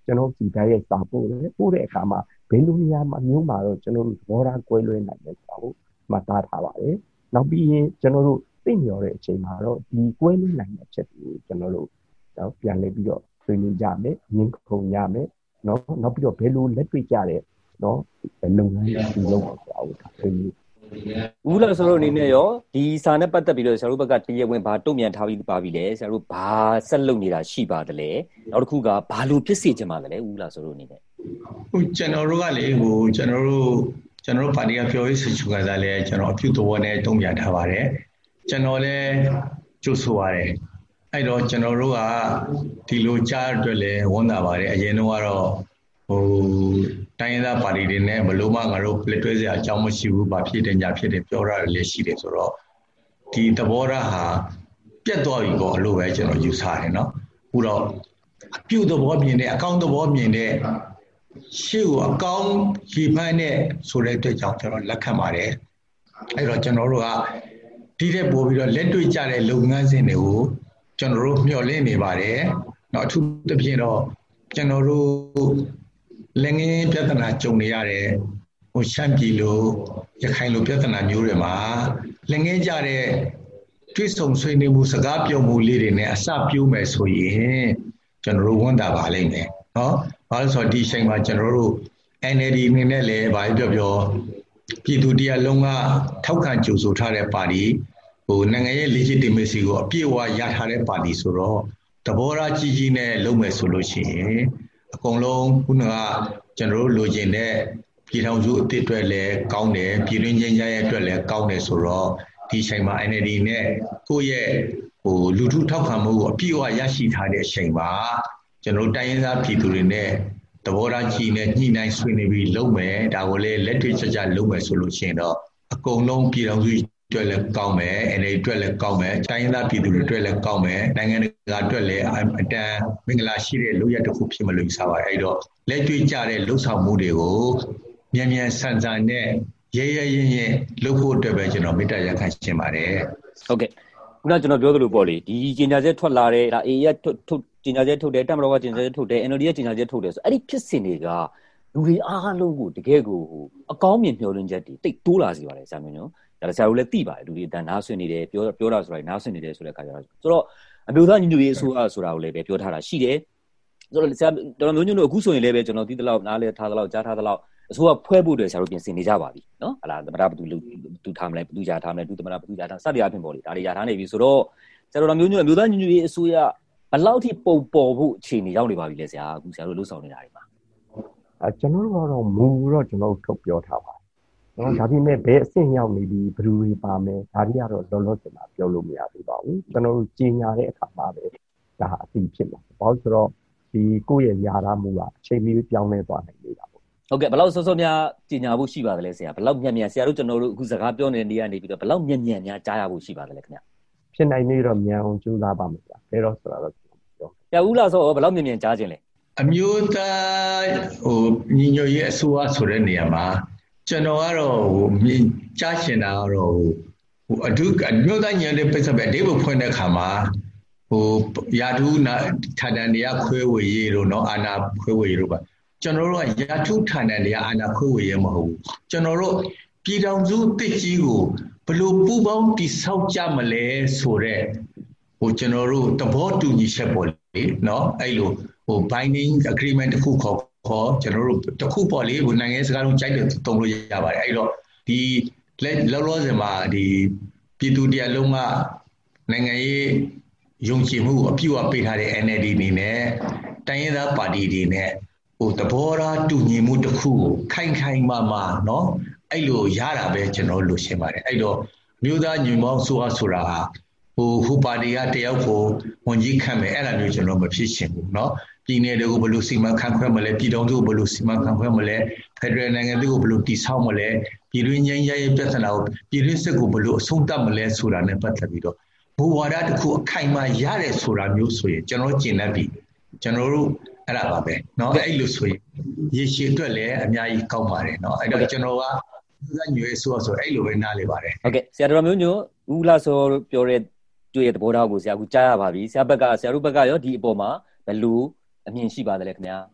ကျွန်တော်ဒီတိုင်းရဲ့စာပို့တယ်ပို့တဲ့အခါမှာဘယ်လိုနေရာမှာမျိုးမှာတော့ကျွန်တော်တို့သဘောထားကွဲလွဲနိုင်တယ်ဆိုတာကိုမှတ်သားထားပါတယ်နောက်ပြီးရင်ကျွန်တော်တို့သိမျှော်တဲ့အချိန်မှာတော့ဒီကွဲလွဲနိုင်တဲ့အချက်ကိုကျွန်တော်တို့တော့ပြန်လည်ပြီးတော့ဆွေးနွေးကြမယ်ငင်းခုန်ကြမယ်နော်နောက်ပြီးတော့ဘယ်လိုလက်တွေ့ကြတဲ့နော်လုပ်ငန်းတွေလုပ်အောင်ဆိုတာကိုဆွေးနွေးဦးလာဆိုတော့အနေနဲ့ရောဒီစာနဲ့ပတ်သက်ပြီးတော့ဆရာတို့ဘက်ကတရားဝင်ဘာတုံ့ပြန်ထားပြီးပါပြီလဲဆရာတို့ဘာဆက်လုပ်နေတာရှိပါသလဲနောက်တစ်ခုကဘာလို့ဖြစ်စေချင်ပါသလဲဦးလာဆိုတော့အနေနဲ့ဟိုကျွန်တော်တို့ကလေဟိုကျွန်တော်တို့ကျွန်တော်တို့ပါတီကပြောရေးဆိုချက်ကစားလဲကျွန်တော်အပြုသဘောနဲ့တုံ့ပြန်ထားပါတယ်ကျွန်တော်လည်းကြိုဆိုပါတယ်အဲ့တော့ကျွန်တော်တို့ကဒီလိုကြားအတွက်လည်းဝန်တာပါတယ်အရင်တော့ကတော့ဟိုတိုင်းရင်းသားပါတီတွေနဲ့ဘလို့မှငါတို့လက်တွဲစရာအကြောင်းမရှိဘူးဘာဖြစ်တယ်ညာဖြစ်တယ်ပြောရတယ်လည်းရှိတယ်ဆိုတော့ဒီသဘောထားဟာပြတ်သွားပြီပေါ့လို့ပဲကျွန်တော်ယူဆတယ်နော်အခုတော့အပြုသဘောမြင်တဲ့အကောင့်သဘောမြင်တဲ့ရှေ့ကိုအကောင့်ရေပန်းနဲ့ဆိုတဲ့အတွက်ကြောင့်ကျွန်တော်လက်ခံပါတယ်အဲ့တော့ကျွန်တော်တို့ကဒီတဲ့ပို့ပြီးတော့လက်တွေ့ကြတဲ့လုပ်ငန်းစဉ်တွေကိုကျွန်တော်တို့မျှော်လင့်နေပါတယ်เนาะအထူးသဖြင့်တော့ကျွန်တော်တို့လက်ငင်းပြဿနာကြုံနေရတယ်ဟိုရှမ်းပြည်လိုရခိုင်လိုပြဿနာမျိုးတွေမှာလက်ငင်းကြတဲ့တွေ့ဆုံဆွေးနွေးမှုစကားပြောမှုလေးတွေနဲ့အစပြိုးမယ်ဆိုရင်ကျွန်တော်တို့ဝန်တာပါလိမ့်မယ်เนาะဘာလို့ဆိုတော့ဒီအချိန်မှာကျွန်တော်တို့ N L D အနေနဲ့လည်းဘာပြောပြောပြည်သူတရားလုံးကထောက်ခံကြိုဆိုထားတဲ့ပါတီဟိုနိုင်ငံရဲ့ legitimacy ကိုအပြည့်အဝရထားတဲ့ပါတီဆိုတော့သဘောထားကြီးကြီးနဲ့လုပ်မယ်ဆိုလို့ရှိရင်အကုန်လုံးခုနကကျွန်တော်တို့လိုချင်တဲ့ပြည်ထောင်စုအသစ်အတွက်လည်းကောင်းတယ်ပြည်တွင်းချင်းရဲ့အတွက်လည်းကောင်းတယ်ဆိုတော့ဒီချိန်မှာ N L D နဲ့ကိုယ့်ရဲ့ဟိုလူထုထောက်ခံမှုကိုအပြည့်အဝရရှိထားတဲ့အချိန်မှာကျွန်တော်တိုင်းရင်းသားပြည်သူတွေနဲ့သဘောထားကြီးနဲ့ညှိနှိုင်းဆွေးနွေးပြီးလုပ်မယ်ဒါကိုလည်းလက်တွေ့ကျကျလုပ်မယ်ဆိုလို့ရှိရင်တော့အကုန်လုံးပြည်ထောင်စုအတွက်လည်းကောင်းမယ် N L D အတွက်လည်းကောင်းမယ်တိုင်းရင်းသားပြည်သူတွေအတွက်လည်းကောင်းမယ်နိုင်ငံတကာအတွက်လည်းအတန်မင်္ဂလာရှိတဲ့လုပ်ရတစ်ခုဖြစ်မလို့ယူဆပါတယ်အဲ့တော့လက်တွေ့ကျတဲ့လှုပ်ဆောင်မှုတွေကိုမြန်မြန်ဆန်ဆန်နဲ့ရဲရဲရင်ရင်လုပ်ဖို့အတွက်ပဲကျွန်တော်မေတ္တာရပ်ခံရှင်းပါတယ်ဟုတ်ကဲ့ခုနကျွန်တော်ပြောသလိုပေါ့လေဒီကြေညာချက်ထွက်လာတဲ့ဒါ A ရဲ့ထုတ်ကြေညာချက်ထုတ်တယ်တပ်မတော်ကကြေညာချက်ထုတ်တယ် N L D ရဲ့ကြေညာချက်ထုတ်တယ်ဆိုအဲ့ဒီဖြစ်စဉ်တွေကလူတွေအားလုံးကိုတကယ်ကိုဟိုအကောင်းမြင်မျှော်လင့်ချက်တွေတိတ်တိုးလာစေပါတယ်ဆရာမျိုးနော်ဒါဆရာတို့လည်းသိပါတယ်လူတွေအတန်နားဆွနေတယ်ပြောပြောတာဆိုတာနားဆွနေတယ်ဆိုတဲ့အခါကျတော့ဆိုတော့အမျိုးသားညီညွတ်ရေးအစိုးရဆိုတာကိုလည်းပဲပြောထားတာရှိတယ်ဆိုတော့ဆရာတော်မျိုးညွန့်တို့အခုဆိုရင်လည်းပဲကျွန်တော်သိသလောက်နားလဲထားသလောက်ကြားထားသလောက်အစိုးရဖွဲ့ဖို့အတွက်ဆရာတို့ပြင်ဆင်နေကြပါပြီနော်ဟာလားသမရဘသူသူထားမလဲဘသူကြားထားမလဲသူသမရဘသူကြားထားစသည်အပြင်ပေါ့လေဒါတွေကြားထားနေပြီဆိုတော့ဆရာတော်မျိုးညွန့်အမျိုးသားညီညွတ်ရေးအစိုးရဘယ်လောက်ထိပုံပေါ်ဖို့အခြေအနေရောက်နေပါပြီလဲဆရာအခုဆရာတို့လှုပ်ဆောင်နေတာတွေမှာအဲကျွန်တော်တို့ကတော့မူတော့ကျွန်တော်တို့ထုတ်ပြောထားပါတယ်နော်ဒါပေမဲ့ဘယ်အဆင့်ရောက်နေပြီဘယ်လိုတွေပါမယ်ဒါတွေကတော့လောလောဆယ်မှာပြောလို့မရသေးပါဘူးကျွန်တော်တို့ကြီးညာတဲ့အခါမှာပဲဒါအသိဖြစ်မှာဘာလို့ဆိုတော့ဒီကိုယ့်ရဲ့ຢာရမှုကအချိန်မီပြောင်းလဲသွားနိုင်နေတာပေါ့ဟုတ်ကဲ့ဘယ်လောက်စောစောများကြီးညာဖို့ရှိပါသလဲဆရာဘယ်လောက်မြန်မြန်ဆရာတို့ကျွန်တော်တို့အခုစကားပြောနေတဲ့နေရာနေပြီးတော့ဘယ်လောက်မြန်မြန်များကြားရဖို့ရှိပါသလဲခင်ဗျဖြစ်နိုင်နေတော့မြန်အောင်ကြိုးစားပါမယ်ဗျာဘယ်တော့ဆိုတာတော့ပြောဆရာဦးလာဆိုဘယ်လောက်မြန်မြန်ကြားခြင်းလဲအမျိုးသားဟိုညီညွတ်ရေးအစိုးရဆိုတဲ့နေရာမှာကျွန်တော်ကတော့ဟိုမြင်ကြားချင်တာကတော့ဟိုအဒုအမျိုးသားညီညွတ်ရေးပိဿပဲအဓိပ္ပာယ်ဖွင့်တဲ့အခါမှာဟိုယာထုနာဌာနတရားခွဲဝေရေးတို့เนาะအာဏာခွဲဝေရေးတို့ပါကျွန်တော်တို့ကယာထုဌာနတရားအာဏာခွဲဝေရေးမဟုတ်ဘူးကျွန်တော်တို့ပြည်ထောင်စုတစ်ကြီးကိုဘယ်လိုပူးပေါင်းတည်ဆောက်ကြမလဲဆိုတော့ဟိုကျွန်တော်တို့သဘောတူညီချက်ပေါ့လေเนาะအဲ့လိုဟို binding agreement တစ်ခုခေါ်ခေါ်ကျွန်တော်တို့တစ်ခုပေါ့လေဟိုနိုင်ငံစကားလုံးကြိုက်တယ်တုံလို့ရပါတယ်အဲ့တော့ဒီလောလောဆယ်မှာဒီပြည်သူတရားလုံးကနိုင်ငံရေးယုံကြည်မှုကိုအပြည့်အဝပေးထားတဲ့ N L D အနေနဲ့တိုင်းရင်းသားပါတီတွေနဲ့ဟိုသဘောထားတူညီမှုတစ်ခုကိုခိုင်ခိုင်မာမာเนาะအဲ့လိုရတာပဲကျွန်တော်လိုရှင်းပါတယ်အဲ့တော့မြို့သားညီမောင်ဆိုတာဆိုတာဟိုဟိုပါတီကတယောက်ကိုဝန်ကြီးခန့်မယ်အဲ့ဒါမျိုးကျွန်တော်မဖြစ်ရှင်ဘူးเนาะပြည်နယ်တွေကိုဘယ်လိုစီမံခန့်ခွဲမလဲပြည်တော်စုကိုဘယ်လိုစီမံခန့်ခွဲမလဲဖက်ဒရယ်နိုင်ငံတွေကိုဘယ်လိုတည်ဆောက်မလဲပြည်တွင်းငြိမ်းချမ်းရေးပြဿနာကိုပြည်တွင်းစစ်ကိုဘယ်လိုအဆုံးသတ်မလဲဆိုတာနဲ့ပတ်သက်ပြီးတော့ဘူဝါဒတစ်ခုအခိုင်အမာရတယ်ဆိုတာမျိုးဆိုရင်ကျွန်တော်ကျင်တတ်ပြီကျွန်တော်တို့အဲ့ဒါပါပဲเนาะအဲ့လိုဆိုရင်ရေရှည်အတွက်လည်းအများကြီးကောင်းပါတယ်เนาะအဲ့တော့ကျွန်တော်ကသူကညွေဆိုဆိုအဲ့လိုပဲနားလေပါတယ်ဟုတ်ကဲ့ဆရာတော်မျိုးညိုဦးလာစောပြောတဲ့တွေ့တဲ့သဘောထားကိုဆရာကကြားရပါပြီဆရာဘက်ကဆရာတို့ဘက်ကရောဒီအပေါ်မှာဘယ်လိုအမြင်ရှိပါသလဲခင်ဗျာ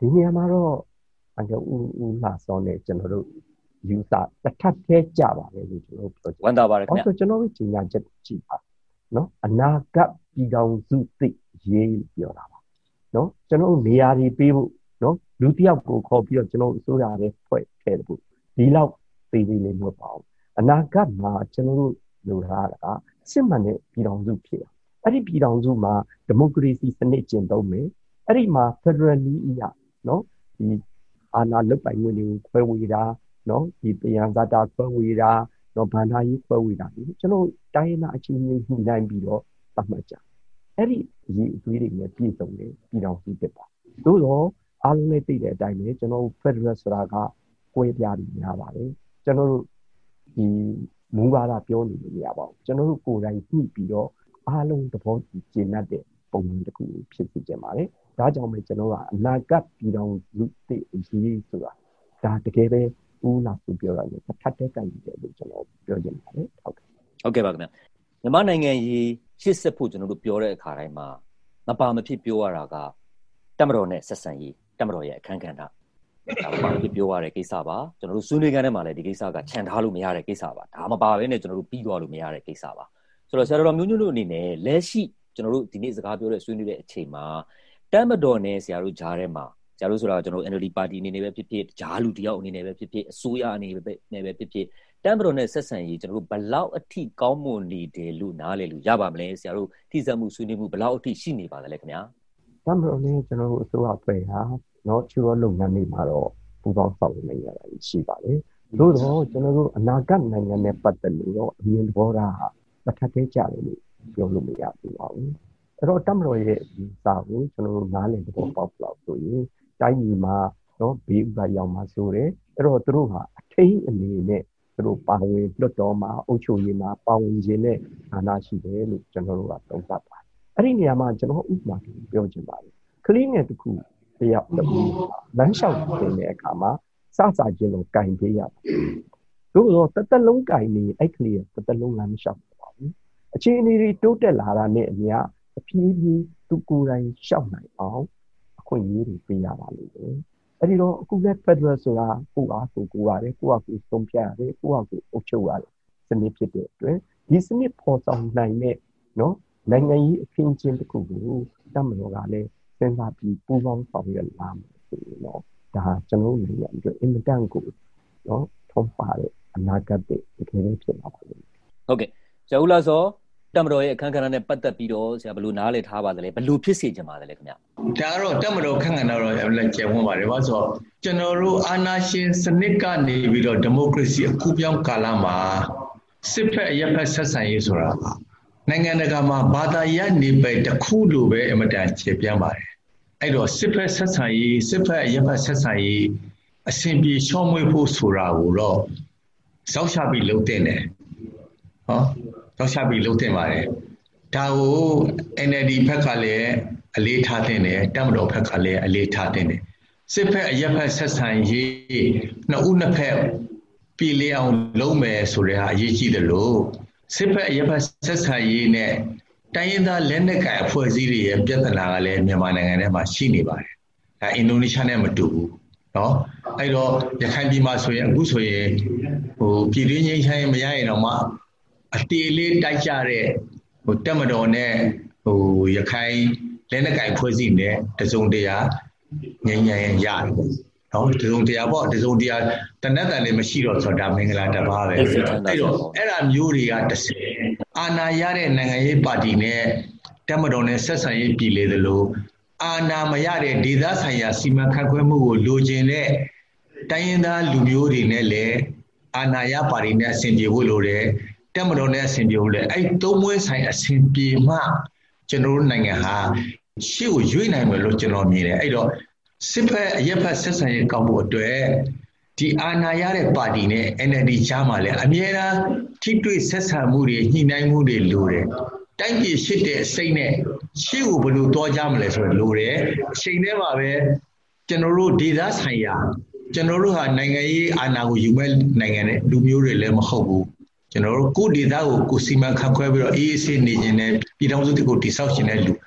ဒီနေရာမှာတော့အန်ကဦးဦးလာစောနဲ့ကျွန်တော်တို့ယူဆတစ်ထပ်သေးကြပါပဲလို့ကျွန်တော်ပြောချင်ဝန်တာပါတယ်ခင်ဗျာအဲ့တော့ကျွန်တော်တို့ကြီးညာချက်ကြည့်ပါနော်အနာဂတ်ပြည်တော်စုသိရေးပြောတာပါနော်ကျွန်တော်နေရာတွေပေးဖို့နော်လူတစ်ယောက်ကိုခေါ်ပြီးတော့ကျွန်တော်အစိုးရရဲ့ဖွဲ့ခဲ့တယ်ဖို့ဒီလောက်သေးသေးလေးမဟုတ်ပါဘူးအနာဂတ်မှာကျွန်တော်တို့လိုထားတာကစစ်မှန်တဲ့ပြည်တော်စုဖြစ်အဲ့ဒီပြည်တော်စုမှာဒီမိုကရေစီစနစ်ကျင့်သုံးမယ်အဲ့ဒီမှာဖက်ဒရယ်နည်းအရနော်ဒီအာဏာလုတ်ပိုင်ခွင့်တွေကိုခွဲဝေတာနော်ဒီတရားဇာတာခွဲဝေတာနော်ဗန္ဓာရေးခွဲဝေတာဒီကျွန်တော်တိုင်းရင်းသားအချင်းချင်းညှိနှိုင်းပြီးတော့သတ်မှတ်ကြအဲ့ဒီအရေးအသွေးတွေနဲ့ပြည်စုံတယ်ပြည်တော်စုဖြစ်ပါသို့တော့အားလုံးလည်းသိတဲ့အတိုင်းပဲကျွန်တော်ဖက်ဒရယ်ဆိုတာကကွဲပြားပြီးများပါတယ်ကျွန်တော်တို့ဒီမူဝါဒပြောနေလို့မရပါဘူးကျွန်တော်တို့ကိုယ်တိုင်ညှိပြီးတော့အားလုံးသဘောကျဉ်းတတ်တဲ့ပုံစံတစ်ခုဖြစ်စေချင်ပါတယ်ဒါကြောင့်ပဲကျွန်တော်ကအနာဂတ်ပြည်တော်စုသိအရေးဆိုတာဒါတကယ်ပဲဦးလာသူပြောရတယ်တစ်ထပ်တဲ့ကန်တယ်လို့ကျွန်တော်ပြောချင်ပါတယ်ဟုတ်ကဲ့ဟုတ်ကဲ့ပါခင်ဗျမြန်မာနိုင်ငံရေးရှစ်ဆက်ဖို့ကျွန်တော်တို့ပြောတဲ့အခါတိုင်းမှာမပါမဖြစ်ပြောရတာကတမတော်နဲ့ဆက်ဆံရေးတမတော်ရဲ့အခန်းကဏ္ဍဒါမပါမဖြစ်ပြောရတဲ့ကိစ္စပါကျွန်တော်တို့ဆွေးနွေးခန်းထဲမှာလည်းဒီကိစ္စကခြံထားလို့မရတဲ့ကိစ္စပါဒါမပါဘဲနဲ့ကျွန်တော်တို့ပြီးသွားလို့မရတဲ့ကိစ္စပါဆိုတော့ဆရာတော်မျိုးညွန့်တို့အနေနဲ့လက်ရှိကျွန်တော်တို့ဒီနေ့စကားပြောတဲ့ဆွေးနွေးတဲ့အချိန်မှာတမတော်နဲ့ဆရာတို့ဂျားထဲမှာဆရာတို့ဆိုတာကျွန်တော် N L D ပါတီအနေနဲ့ပဲဖြစ်ဖြစ်ဂျားလူတယောက်အနေနဲ့ပဲဖြစ်ဖြစ်အစိုးရအနေနဲ့ပဲဖြစ်ဖြစ်တမတော်နဲ့ဆက်ဆံရေးကျွန်တော်တို့ဘလောက်အထိကောင်းမွန်နေတယ်လို့နားလည်လို့ရပါမလဲဆရာတို့ထိစပ်မှုဆွေးနွေးမှုဘလောက်အထိရှိနေပါသလဲခင်ဗျာတမတော်နဲ့ကျွန်တော်တို့အစိုးရအဖွဲ့ဟာနော်ချူရောလုပ်ငန်းတွေမှာတော့ပူးပေါင်းဆောင်ရွက်နေရတာရှိပါတယ်သို့တော့ကျွန်တော်တို့အနာဂတ်နိုင်ငံနဲ့ပတ်သက်လို့တော့အမြင်သဘောထားဟာတစ်ထပ်သေးကြတယ်လို့ပြောလို့မရဘူးပါဘူးအဲ့တော့တမတော်ရဲ့ဒီစာကိုကျွန်တော်တို့နားလည်သဘောပေါက်လို့ဆိုရင်တိုင်းပြည်မှာနော်ဘေးဥပါရောက်မှာဆိုတယ်အဲ့တော့သူတို့ဟာအထိန်အနေနဲ့သူတို့ပါဝင်လွတ်တော်မှာအုပ်ချုပ်ရေးမှာပါဝင်ခြင်းနဲ့ဌာနရှိတယ်လို့ကျွန်တော်တို့ကသုံးသပ်ပါတယ်အဲ့ဒီနေရာမှာကျွန်တော်ဥပမာပြောချင်ပါတယ်ကလေးငယ်တစ်ခုတယောက်တစ်ခုလမ်းလျှောက်နေတဲ့အခါမှာစစချင်းလို့ကင်ပေးရတယ်တို့တော့တစ်သက်လုံးကင်နေအဲ့ကလေးတစ်သက်လုံးလမ်းမလျှောက်ပါဘူးအခြေအနေတွေတိုးတက်လာတာနဲ့အများအဖြည်းဖြည်းသူကိုယ်တိုင်လျှောက်နိုင်အောင်အခွင့်အရေးတွေပေးရပါလိမ့်မယ်အဲ့ဒီတော့အခုလက်ဖက်ဒရယ်ဆိုတာကိုအားကိုကိုရတယ်ကိုအားကိုသုံးပြရတယ်ကိုအားကိုအုပ်ချုပ်ရတယ်စနစ်ဖြစ်တဲ့အတွက်ဒီစနစ်ပေါ်ဆောင်နိုင်တဲ့နော်နိုင်ငံရေးအခင်းကျင်းတစ်ခုကိုတမတော်ကလည်းစဉ်းစားပြီးပူးပေါင်းဆောင်ရွက်လာမယ်ဆိုရင်တော့ဒါကျွန်တော်တို့နိုင်ငံအတွက်အင်မတန်ကိုနော်ထုံးပါတဲ့အနာဂတ်တကယ်ပဲဖြစ်လာပါလိမ့်မယ်ဟုတ်ကဲ့ဆရာဦးလာစောတမတော်ရဲ့အခန်းကဏ္ဍနဲ့ပတ်သက်ပြီးတော့ဆရာဘယ်လိုနားလည်ထားပါသလဲဘယ်လိုဖြစ်စေချင်ပါသလဲခင်ဗျာဒါကတော့တမတော်ခန့်ကဏ္ဍတော့လည်းကျေဝန်းပါတယ်ဘာလို့ဆိုတော့ကျွန်တော်တို့အာဏာရှင်စနစ်ကနေပြီးတော့ဒီမိုကရေစီအကူပြောင်းကာလမှာစစ်ဖက်အရက်ဖက်ဆက်ဆံရေးဆိုတာနိုင်ငံတကာမှာဘာသာရပ်နေပဲတစ်ခုလိုပဲအမတန်ခြေပြန်းပါတယ်အဲ့တော့စစ်ဖက်ဆက်ဆံရေးစစ်ဖက်အရက်ဖက်ဆက်ဆံရေးအစဉ်ပြေရှော့မွေ့ဖို့ဆိုတာကိုတော့စောက်ချပြီးလုပ်တင်တယ်ဟောစောက်ချပြီးလုပ်တင်ပါတယ်ဒါကို N L D ဘက်ကလည်းအလေးထားတင်တယ်တပ်မတော်ဘက်ကလည်းအလေးထားတင်တယ်စစ်ဖက်အရက်ဖက်ဆက်ဆံရေးနှစ်ဦးနှစ်ဖက်ပြည်လျအောင်လုပ်မယ်ဆိုတဲ့ဟာအရေးကြီးတယ်လို့စစ်ဖက်အရက်ဖက်ဆက်ဆံရေးနဲ့တိုင်းရင်းသားလက်နက်ကိုင်အဖွဲ့အစည်းတွေရဲ့ပြဿနာကလည်းမြန်မာနိုင်ငံထဲမှာရှိနေပါတယ်ဒါအင်ဒိုနီးရှားနဲ့မတူဘူးเนาะအဲ့တော့ရခိုင်ပြည်မှာဆိုရင်အခုဆိုရင်ဟိုပြည်တွင်းငြိမ်းချမ်းရေးမရရင်တော့မှအတေးလေးတိုက်ကြတဲ့ဟိုတက်မတော်နဲ့ဟိုရခိုင်လက်နက်ကိုင်ဖွဲ့စည်းနဲ့တစုံတရာငြိမ်းချမ်းရေးရတယ်เนาะတစုံတရာပေါ့တစုံတရာတနက်တန်လည်းမရှိတော့ဆိုတာမင်္ဂလာတပါးပဲအဲ့တော့အဲ့ဒါမျိုးတွေကတစ်ဆယ်အာဏာရတဲ့နိုင်ငံရေးပါတီနဲ့တက်မတော်နဲ့ဆက်ဆံရေးပြည်လေသလိုအာဏာမရတဲ့ဒေသဆိုင်ရာစီမံခန့်ခွဲမှုကိုလိုချင်တဲ့တိုင်းရင်းသားလူမျိုးတွေနဲ့လည်းအာဏာရပါတီနဲ့အဆင်ပြေဖို့လိုတယ်တက်မတော်နဲ့အဆင်ပြေဖို့လေအဲ့သုံးမွေးဆိုင်အဆင်ပြေမှကျွန်တော်တို့နိုင်ငံဟာရှေ့ကိုရွေ့နိုင်မယ်လို့ကျွန်တော်မြင်တယ်အဲ့တော့စစ်ဖက်အရက်ဖက်ဆက်ဆံရေးကောင်းဖို့အတွက်ဒီအာဏာရတဲ့ပါတီနဲ့ N L D ကြားမှာလည်းအမြဲတမ်းထိတွေ့ဆက်ဆံမှုတွေညှိနှိုင်းမှုတွေလိုတယ်တိုင်းပြည်ရှိတဲ့အစိမ့်နဲ့ရှေ့ကိုဘယ်လိုတွားကြမလဲဆိုတော့လိုတယ်အချိန်ထဲမှာပဲကျွန်တော်တို့ဒေသဆိုင်ရာကျွန်တော်တို့ဟာနိုင်ငံရေးအာဏာကိုယူမဲ့နိုင်ငံနဲ့လူမျိုးတွေလည်းမဟုတ်ဘူးကျွန်တော်တို့ကိုဒေသကိုကိုစီမံခန့်ခွဲပြီးတော့အေးအေးဆေးနေခြင်းနဲ့ပြည်ထောင်စုတွေကိုတိဆောက်ခြင်းနဲ့လူ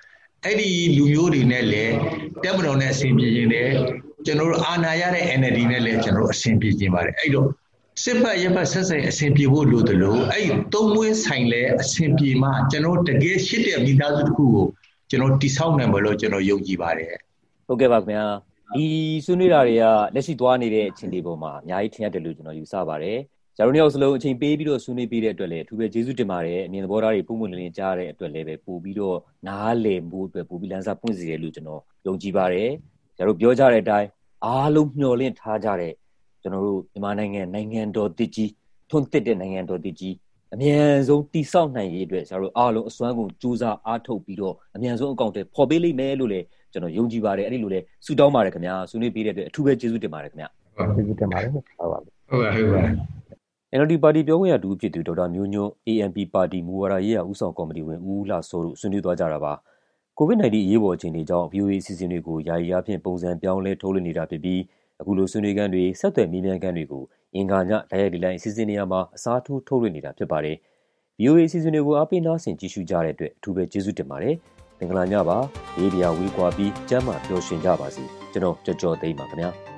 အဲ့ဒီလူမျိုးတွေနဲ့လည်းတက်မတော်နဲ့အဆင်ပြေခြင်းနဲ့ကျွန်တော်တို့အာဏာရတဲ့ N L D နဲ့လည်းကျွန်တော်တို့အဆင်ပြေခြင်းပါတယ်အဲ့တော့စစ်ဖက်ရပ်ဖက်ဆက်ဆက်အဆင်ပြေဖို့လိုတယ်လို့အဲ့သုံးမွေးဆိုင်လဲအဆင်ပြေမှကျွန်တော်တကယ်ရှိတဲ့မိသားစုတစ်ခုကိုကျွန်တော်တိဆောက်နိုင်မလို့ကျွန်တော်ယုံကြည်ပါတယ်ဟုတ်ကဲ့ပါခင်ဗျာဒီဆွေးနွေးတာတွေကလက်ရှိသွားနေတဲ့အခြေအနေပေါ်မှာအများကြီးထင်ရတယ်လို့ကျွန်တော်ယူဆပါတယ်ကျွန်တော်တို့စလုံးအချိန်ပေးပြီးတော့ဆွေးနွေးပေးတဲ့အတွက်လည်းအထူးပဲကျေးဇူးတင်ပါတယ်အမြင်သဘောထားတွေပုံမှန်လင်းလင်းကြားရတဲ့အတွက်လည်းပဲပို့ပြီးတော့နားလည်မှုအတွက်ပို့ပြီးလမ်းစာပွင့်စေတယ်လို့ကျွန်တော်ယုံကြည်ပါတယ်ကျွန်တော်ပြောကြတဲ့အတိုင်းအားလုံးမျှော်လင့်ထားကြတဲ့ကျွန်တော်တို့မြန်မာနိုင်ငံနိုင်ငံတော်တည်ကြီးထွန်းသစ်တဲ့နိုင်ငံတော်တည်ကြီးအမြန်ဆုံးတည်ဆောက်နိုင်ရေးအတွက်ကျွန်တော်တို့အားလုံးအစွမ်းကုန်ကြိုးစားအားထုတ်ပြီးတော့အမြန်ဆုံးအကောင့်တွေဖော်ပေးလိမ့်မယ်လို့လည်းကျွန်တော်ယုံကြည်ပါတယ်အဲ့ဒီလိုလည်းဆုတောင်းပါတယ်ခင်ဗျာဆွေးနွေးပေးတဲ့အတွက်အထူးပဲကျေးဇူးတင်ပါတယ်ခင်ဗျာကျေးဇူးတင်ပါတယ်ဟုတ်ပါဟုတ်ပါဟုတ်ပါ N L D ပါတီပြောခွင့်ရတူဖြစ်သူဒေါက်တာမျိုးညွန့် A N P ပါတီမူဝါဒရေးရာဦးဆောင်ကော်မတီဝင်ဦးလှစောတို့ဆွေးနွေးသွားကြတာပါ။ COVID 19 အရေးပေါ်အခြေအနေကြောင့် V O A အစီအစဉ်တွေကိုယာယီအားဖြင့်ပုံစံပြောင်းလဲထုတ်လွှင့်နေတာဖြစ်ပြီးအခုလိုဆွေးနွေးခန်းတွေဆက်သွယ်မေးမြန်းခန်းတွေကိုအင်္ဂါညတိုက်ရိုက်ဒီလိုင်းအစီအစဉ်နေရာမှာအစားထိုးထုတ်လွှင့်နေတာဖြစ်ပါတယ်။ V O A အစီအစဉ်တွေကိုအားပေးနားဆင်ကြည့်ရှုကြတဲ့အတွက်အထူးပဲကျေးဇူးတင်ပါတယ်။မင်္ဂလာညပါ။ရေးပြဝေးကွာပြီးကျမ်းမာပျော်ရွှင်ကြပါစေ။ကျွန်တော်ကြော်ကြော်သိမ်းပါခင်ဗျာ။